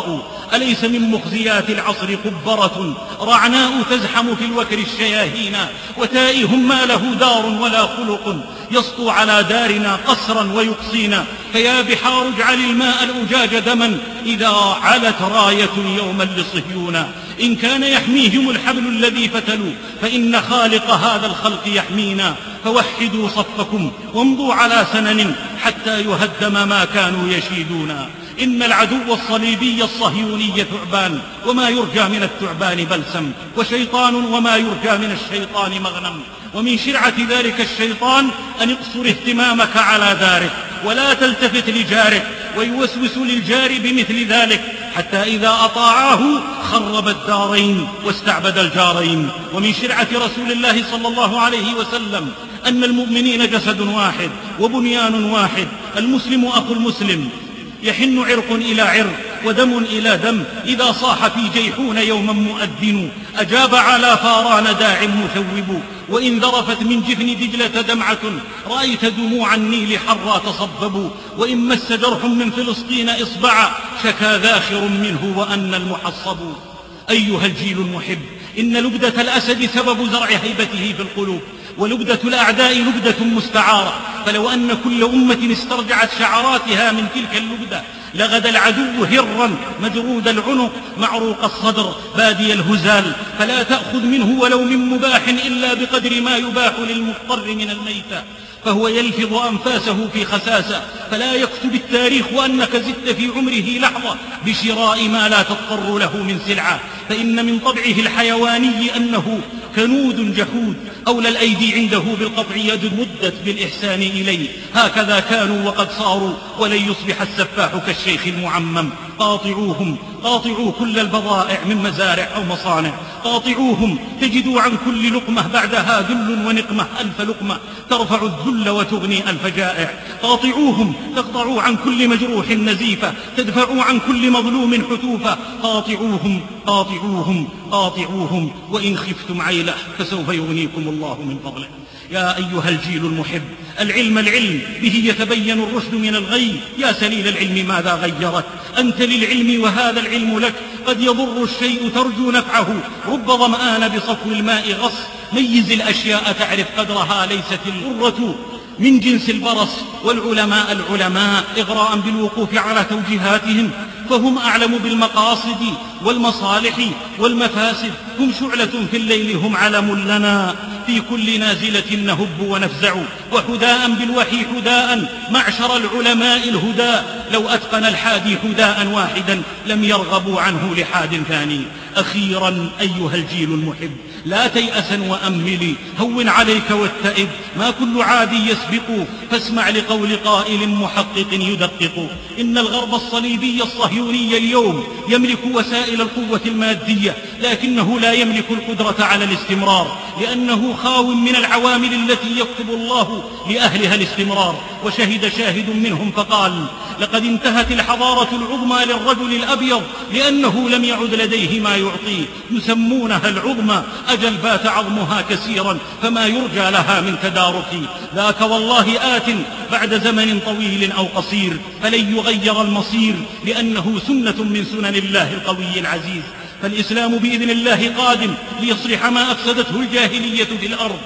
Speaker 2: أليس من مخزيات العصر قبرة رعناء تزحم في الوكر الشياهين، وتائه ما له دار ولا خلق يسطو على دارنا قسرا ويقصينا. فيا بحار اجعل الماء الأجاج دما إذا علت راية يوما لصهيون. إن كان يحميهم الحبل الذي فتلوا فإن خالق هذا الخلق يحمينا. فوحدوا صفكم وامضوا على سنن حتى يهدم ما كانوا يشيدون. إن العدو الصليبي الصهيوني ثعبان وما يرجى من الثعبان بلسم، وشيطان وما يرجى من الشيطان مغنم. ومن شرعة ذلك الشيطان أن اقصر اهتمامك على دارك ولا تلتفت لجارك، ويوسوس للجار بمثل ذلك حتى إذا أطاعاه خرب الدارين واستعبد الجارين. ومن شرعة رسول الله صلى الله عليه وسلم أن المؤمنين جسد واحد وبنيان واحد، المسلم أخو المسلم، يحن عرق إلى عرق ودم إلى دم. إذا صاح في جيحون يوما مؤذن أجاب على فاران داع مثوب. وإن ذرفت من جفن دجلة دمعة رأيت دموع النيل حرا تصبب. وإن مس جرح من فلسطين إصبعا شكا ذاخر منه وأن المحصب. أيها الجيل المحب، إن لبدة الأسد سبب زرع هيبته في القلوب، ولبدة الأعداء لبدة مستعارة. فلو أن كل أمة استرجعت شعراتها من تلك اللبدة لغدا العدو هرا مجرود العنق معروق الصدر بادي الهزال. فلا تأخذ منه ولو من مباح إلا بقدر ما يباح للمضطر من الميتة، فهو يلفظ أنفاسه في خساسة. فلا يكتب التاريخ أنك زدت في عمره لحظة بشراء ما لا تضطر له من سلعة، فإن من طبعه الحيواني أنه كنود جحود، أولى الأيدي عنده بالقطع يد مدت بالإحسان إليه. هكذا كانوا وقد صاروا، ولن يصبح السفاح كالشيخ المعمم. قاطعوهم، قاطعوا كل البضائع من مزارع أو مصانع، قاطعوهم تجدوا عن كل لقمة بعدها ذل ونقمة ألف لقمة ترفع الذل وتغني ألف جائع. قاطعوهم تقطعوا عن كل مجروح نزيفة تدفعوا عن كل مظلوم حتوفة. قاطعوهم، قاطعوهم، قاطعوهم، وإن خفتم عيلة فسوف يغنيكم الله من فضله. يا أيها الجيل المحب، العلم العلم به يتبين الرشد من الغي. يا سليل العلم ماذا غيرك؟ أنت للعلم وهذا العلم لك. قد يضر الشيء ترجو نفعه، رب ظمآن بصفو الماء غص. ميز الأشياء تعرف قدرها، ليست الغرة من جنس البرص. والعلماء العلماء إغراء بالوقوف على توجيهاتهم، فهم أعلم بالمقاصد والمصالح والمفاسد. هم شعلة في الليل، هم علم لنا في كل نازلة نهب ونفزع. وحداء بالوحي حداء معشر العلماء الهدى. لو أتقن الحادي حداء واحدا لم يرغبوا عنه لحاد ثاني. أخيرا أيها الجيل المحب، لا تيأسا وأملي، هون عليك واتئب. ما كل عاد يسبق، فاسمع لقول قائل محقق يدقق. إن الغرب الصليبي الصهيوني اليوم يملك وسائل القوة المادية، لكنه لا يملك القدرة على الاستمرار، لأنه خاو من العوامل التي يكتب الله لأهلها الاستمرار. وشهد شاهد منهم فقال: لقد انتهت الحضارة العظمى للرجل الأبيض لأنه لم يعد لديه ما يعطيه. يسمونها العظمى، أجل بات عظمها كثيرا فما يرجى لها من تدارك. ذاك والله آت بعد زمن طويل أو قصير، فلن يغير المصير، لأنه سنة من سنن الله القوي العزيز. فالإسلام بإذن الله قادم ليصلح ما أفسدته الجاهلية في الأرض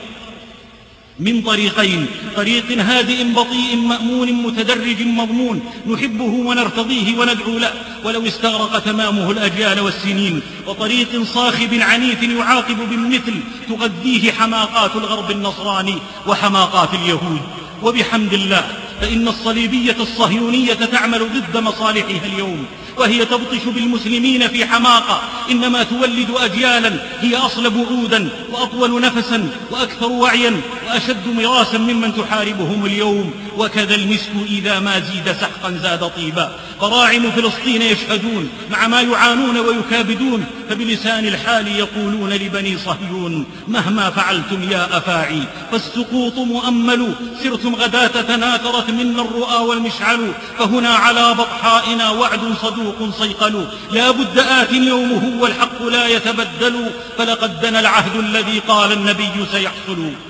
Speaker 2: من طريقين: طريق هادئ بطيء مأمون متدرج مضمون نحبه ونرتضيه وندعو له ولو استغرق تمامه الأجيال والسنين، وطريق صاخب عنيف يعاقب بالمثل تغذيه حماقات الغرب النصراني وحماقات اليهود. وبحمد الله فإن الصليبية الصهيونية تعمل ضد مصالحها اليوم، وهي تبطش بالمسلمين في حماقة، إنما تولد أجيالا هي أصلب عودا وأطول نفسا وأكثر وعيا وأشد مراسا ممن تحاربهم اليوم. وكذا المسك إذا ما زيد سحقا زاد طيبا. براعم فلسطين يشهدون مع ما يعانون ويكابدون، فبلسان الحال يقولون لبني صهيون: مهما فعلتم يا أفاعي فالسقوط مؤمل. سرتم غداة تناثرت منا الرؤى والمشعل، فهنا على بطحائنا وعد صدوق صيقل. لا بد آت يومه والحق لا يتبدل، فلقد دنا العهد الذي قال النبي سيحصل.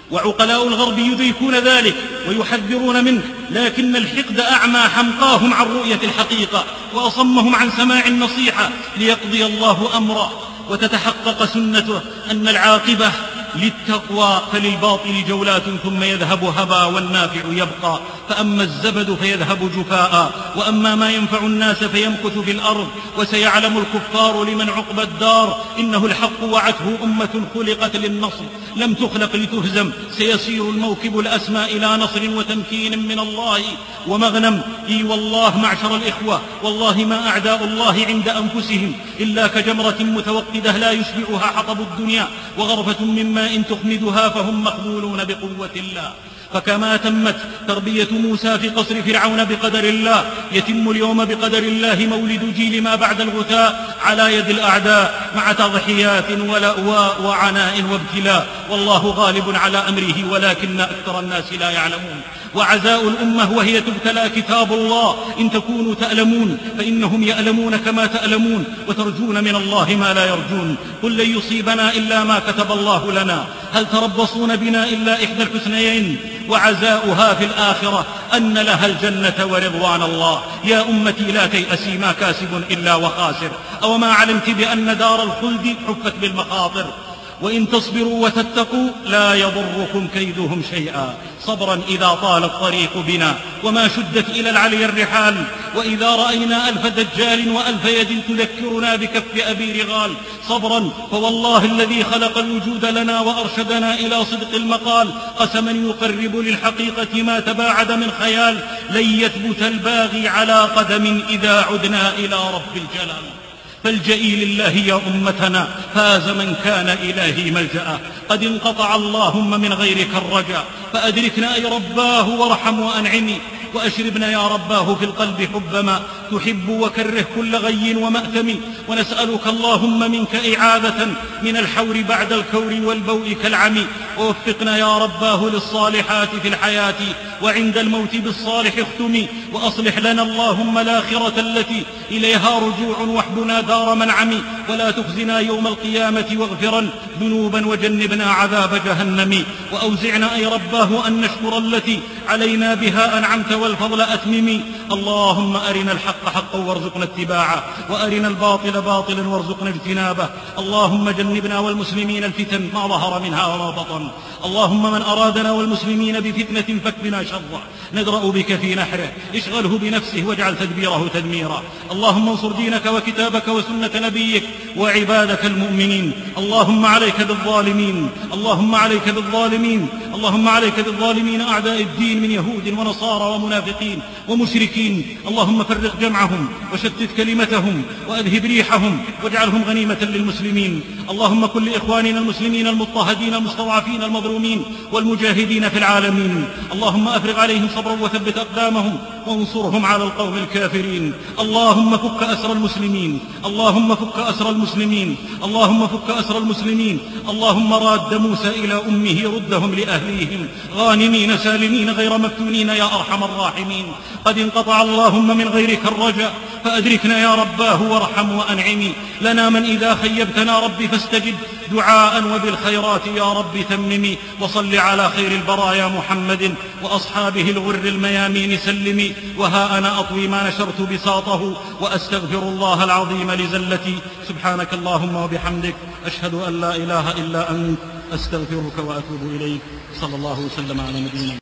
Speaker 2: وعقلاء الغرب يدركون ذلك ويحذرون منه، لكن الحقد أعمى حمقاهم عن رؤية الحقيقة وأصمهم عن سماع النصيحة ليقضي الله أمره وتتحقق سنته أن العاقبة للتقوى، فللباطل جولات ثم يذهب هبا والنافع يبقى، فأما الزبد فيذهب جفاء، وأما ما ينفع الناس فيمكث في الأرض، وسيعلم الكفار لمن عقبى الدار. إنه الحق وعته أمة خلقت للنصر لم تخلق لتهزم، سيصير الموكب الأسمى إلى نصر وتمكين من الله ومغنم. إي والله معشر الإخوة، والله ما أعداء الله عند أنفسهم إلا كجمرة متوقدة لا يشبعها حطب الدنيا وغرفة من ماء تخمدها، فهم مخذولون بقوة الله. فكما تمت تربية موسى في قصر فرعون بقدر الله، يتم اليوم بقدر الله مولد جيل ما بعد الغثاء على يد الأعداء، مع تضحيات ولأواء وعناء وابتلاء، والله غالب على أمره ولكن أكثر الناس لا يعلمون. وعزاء الأمة وهي تبتلى كتاب الله، إن تكونوا تألمون فإنهم يألمون كما تألمون، وترجون من الله ما لا يرجون. قل لن يصيبنا إلا ما كتب الله لنا، هل تربصون بنا إلا إحدى الحسنيين، وعزاؤها في الآخرة أن لها الجنة ورضوان الله. يا أمتي لا تيأسي، ما كاسب إلا وخاسر. أو ما علمت بأن دار الخلد حفت بالمخاطر، وإن تصبروا وتتقوا لا يضركم كيدهم شيئا. صبرا إذا طال الطريق بنا وما شدت إلى العلي الرحال، وإذا رأينا ألف دجال وألف يد تذكرنا بكف أبي رغال. صبرا فوالله الذي خلق الوجود لنا وأرشدنا إلى صدق المقال، قسما يقرب للحقيقة ما تباعد من خيال. لن يثبت الباغي على قدم إذا عدنا إلى رب الجلال. فالجئي لله يا أمتنا، فاز من كان إلهي ملجأه. قد انقطع اللهم من غيرك الرجاء، فأدركنا أي رباه وارحم وأنعمي، وأشربنا يا رباه في القلب حب ما تحب، وكره كل غي ومأتم. ونسألك اللهم منك إعاذة من الحور بعد الكور والبوء كالعمي، ووفقنا يا رباه للصالحات في الحياة، وعند الموت بالصالح اختمي. وأصلح لنا اللهم الآخرة التي إليها رجوع، وحدنا دار منعم، ولا تخزنا يوم القيامة، واغفرا ذنوبا وجنبنا عذاب جهنم. وأوزعنا أي رباه أن نشكر التي علينا بها أنعمت والفضل أتممي. اللهم أرنا الحق حقا وارزقنا اتباعه، وأرنا الباطل باطلا وارزقنا اجتنابه. اللهم جنبنا والمسلمين الفتن ما ظهر منها وما بطن. اللهم من أرادنا والمسلمين بفتنة فاكفنا شره، ندرأ بك في نحره، اشغله بنفسه واجعل تدبيره تدميرا. اللهم انصر دينك وكتابك وسنة نبيك وعبادك المؤمنين. اللهم عليك بالظالمين، اللهم عليك بالظالمين، اللهم عليك بالظالمين أعداء الدين من يهود ونصارى ومنافقين ومشركين. اللهم فرق جمعهم وشتت كلمتهم وأذهب ريحهم واجعلهم غنيمة للمسلمين. اللهم كن لإخواننا المسلمين المضطهدين المستضعفين المظلومين والمجاهدين في العالمين. اللهم أفرغ عليهم صبرا وثبت أقدامهم وانصرهم على القوم الكافرين. اللهم فك أسر المسلمين، اللهم فك أسر المسلمين، اللهم فك أسر المسلمين. اللهم راد موسى إلى أمه ردهم لأهليهم غانمين سالمين غير مفتونين يا أرحم الراحمين. قد انقطع اللهم من غيرك الرجاء، فأدركنا يا رباه وارحم وأنعمي. لنا من إذا خيبتنا ربي فاستجب دعاء، وبالخيرات يا رب تممي. وصل على خير البرايا محمد وأصحابه الغر الميامين سلمي. وها أنا أطوي ما نشرت بساطه، وأستغفر الله العظيم لزلتي. سبحانك اللهم وبحمدك، أشهد أن لا إله إلا أنت، أستغفرك وأتوب إليك. صلى الله وسلم على نبينا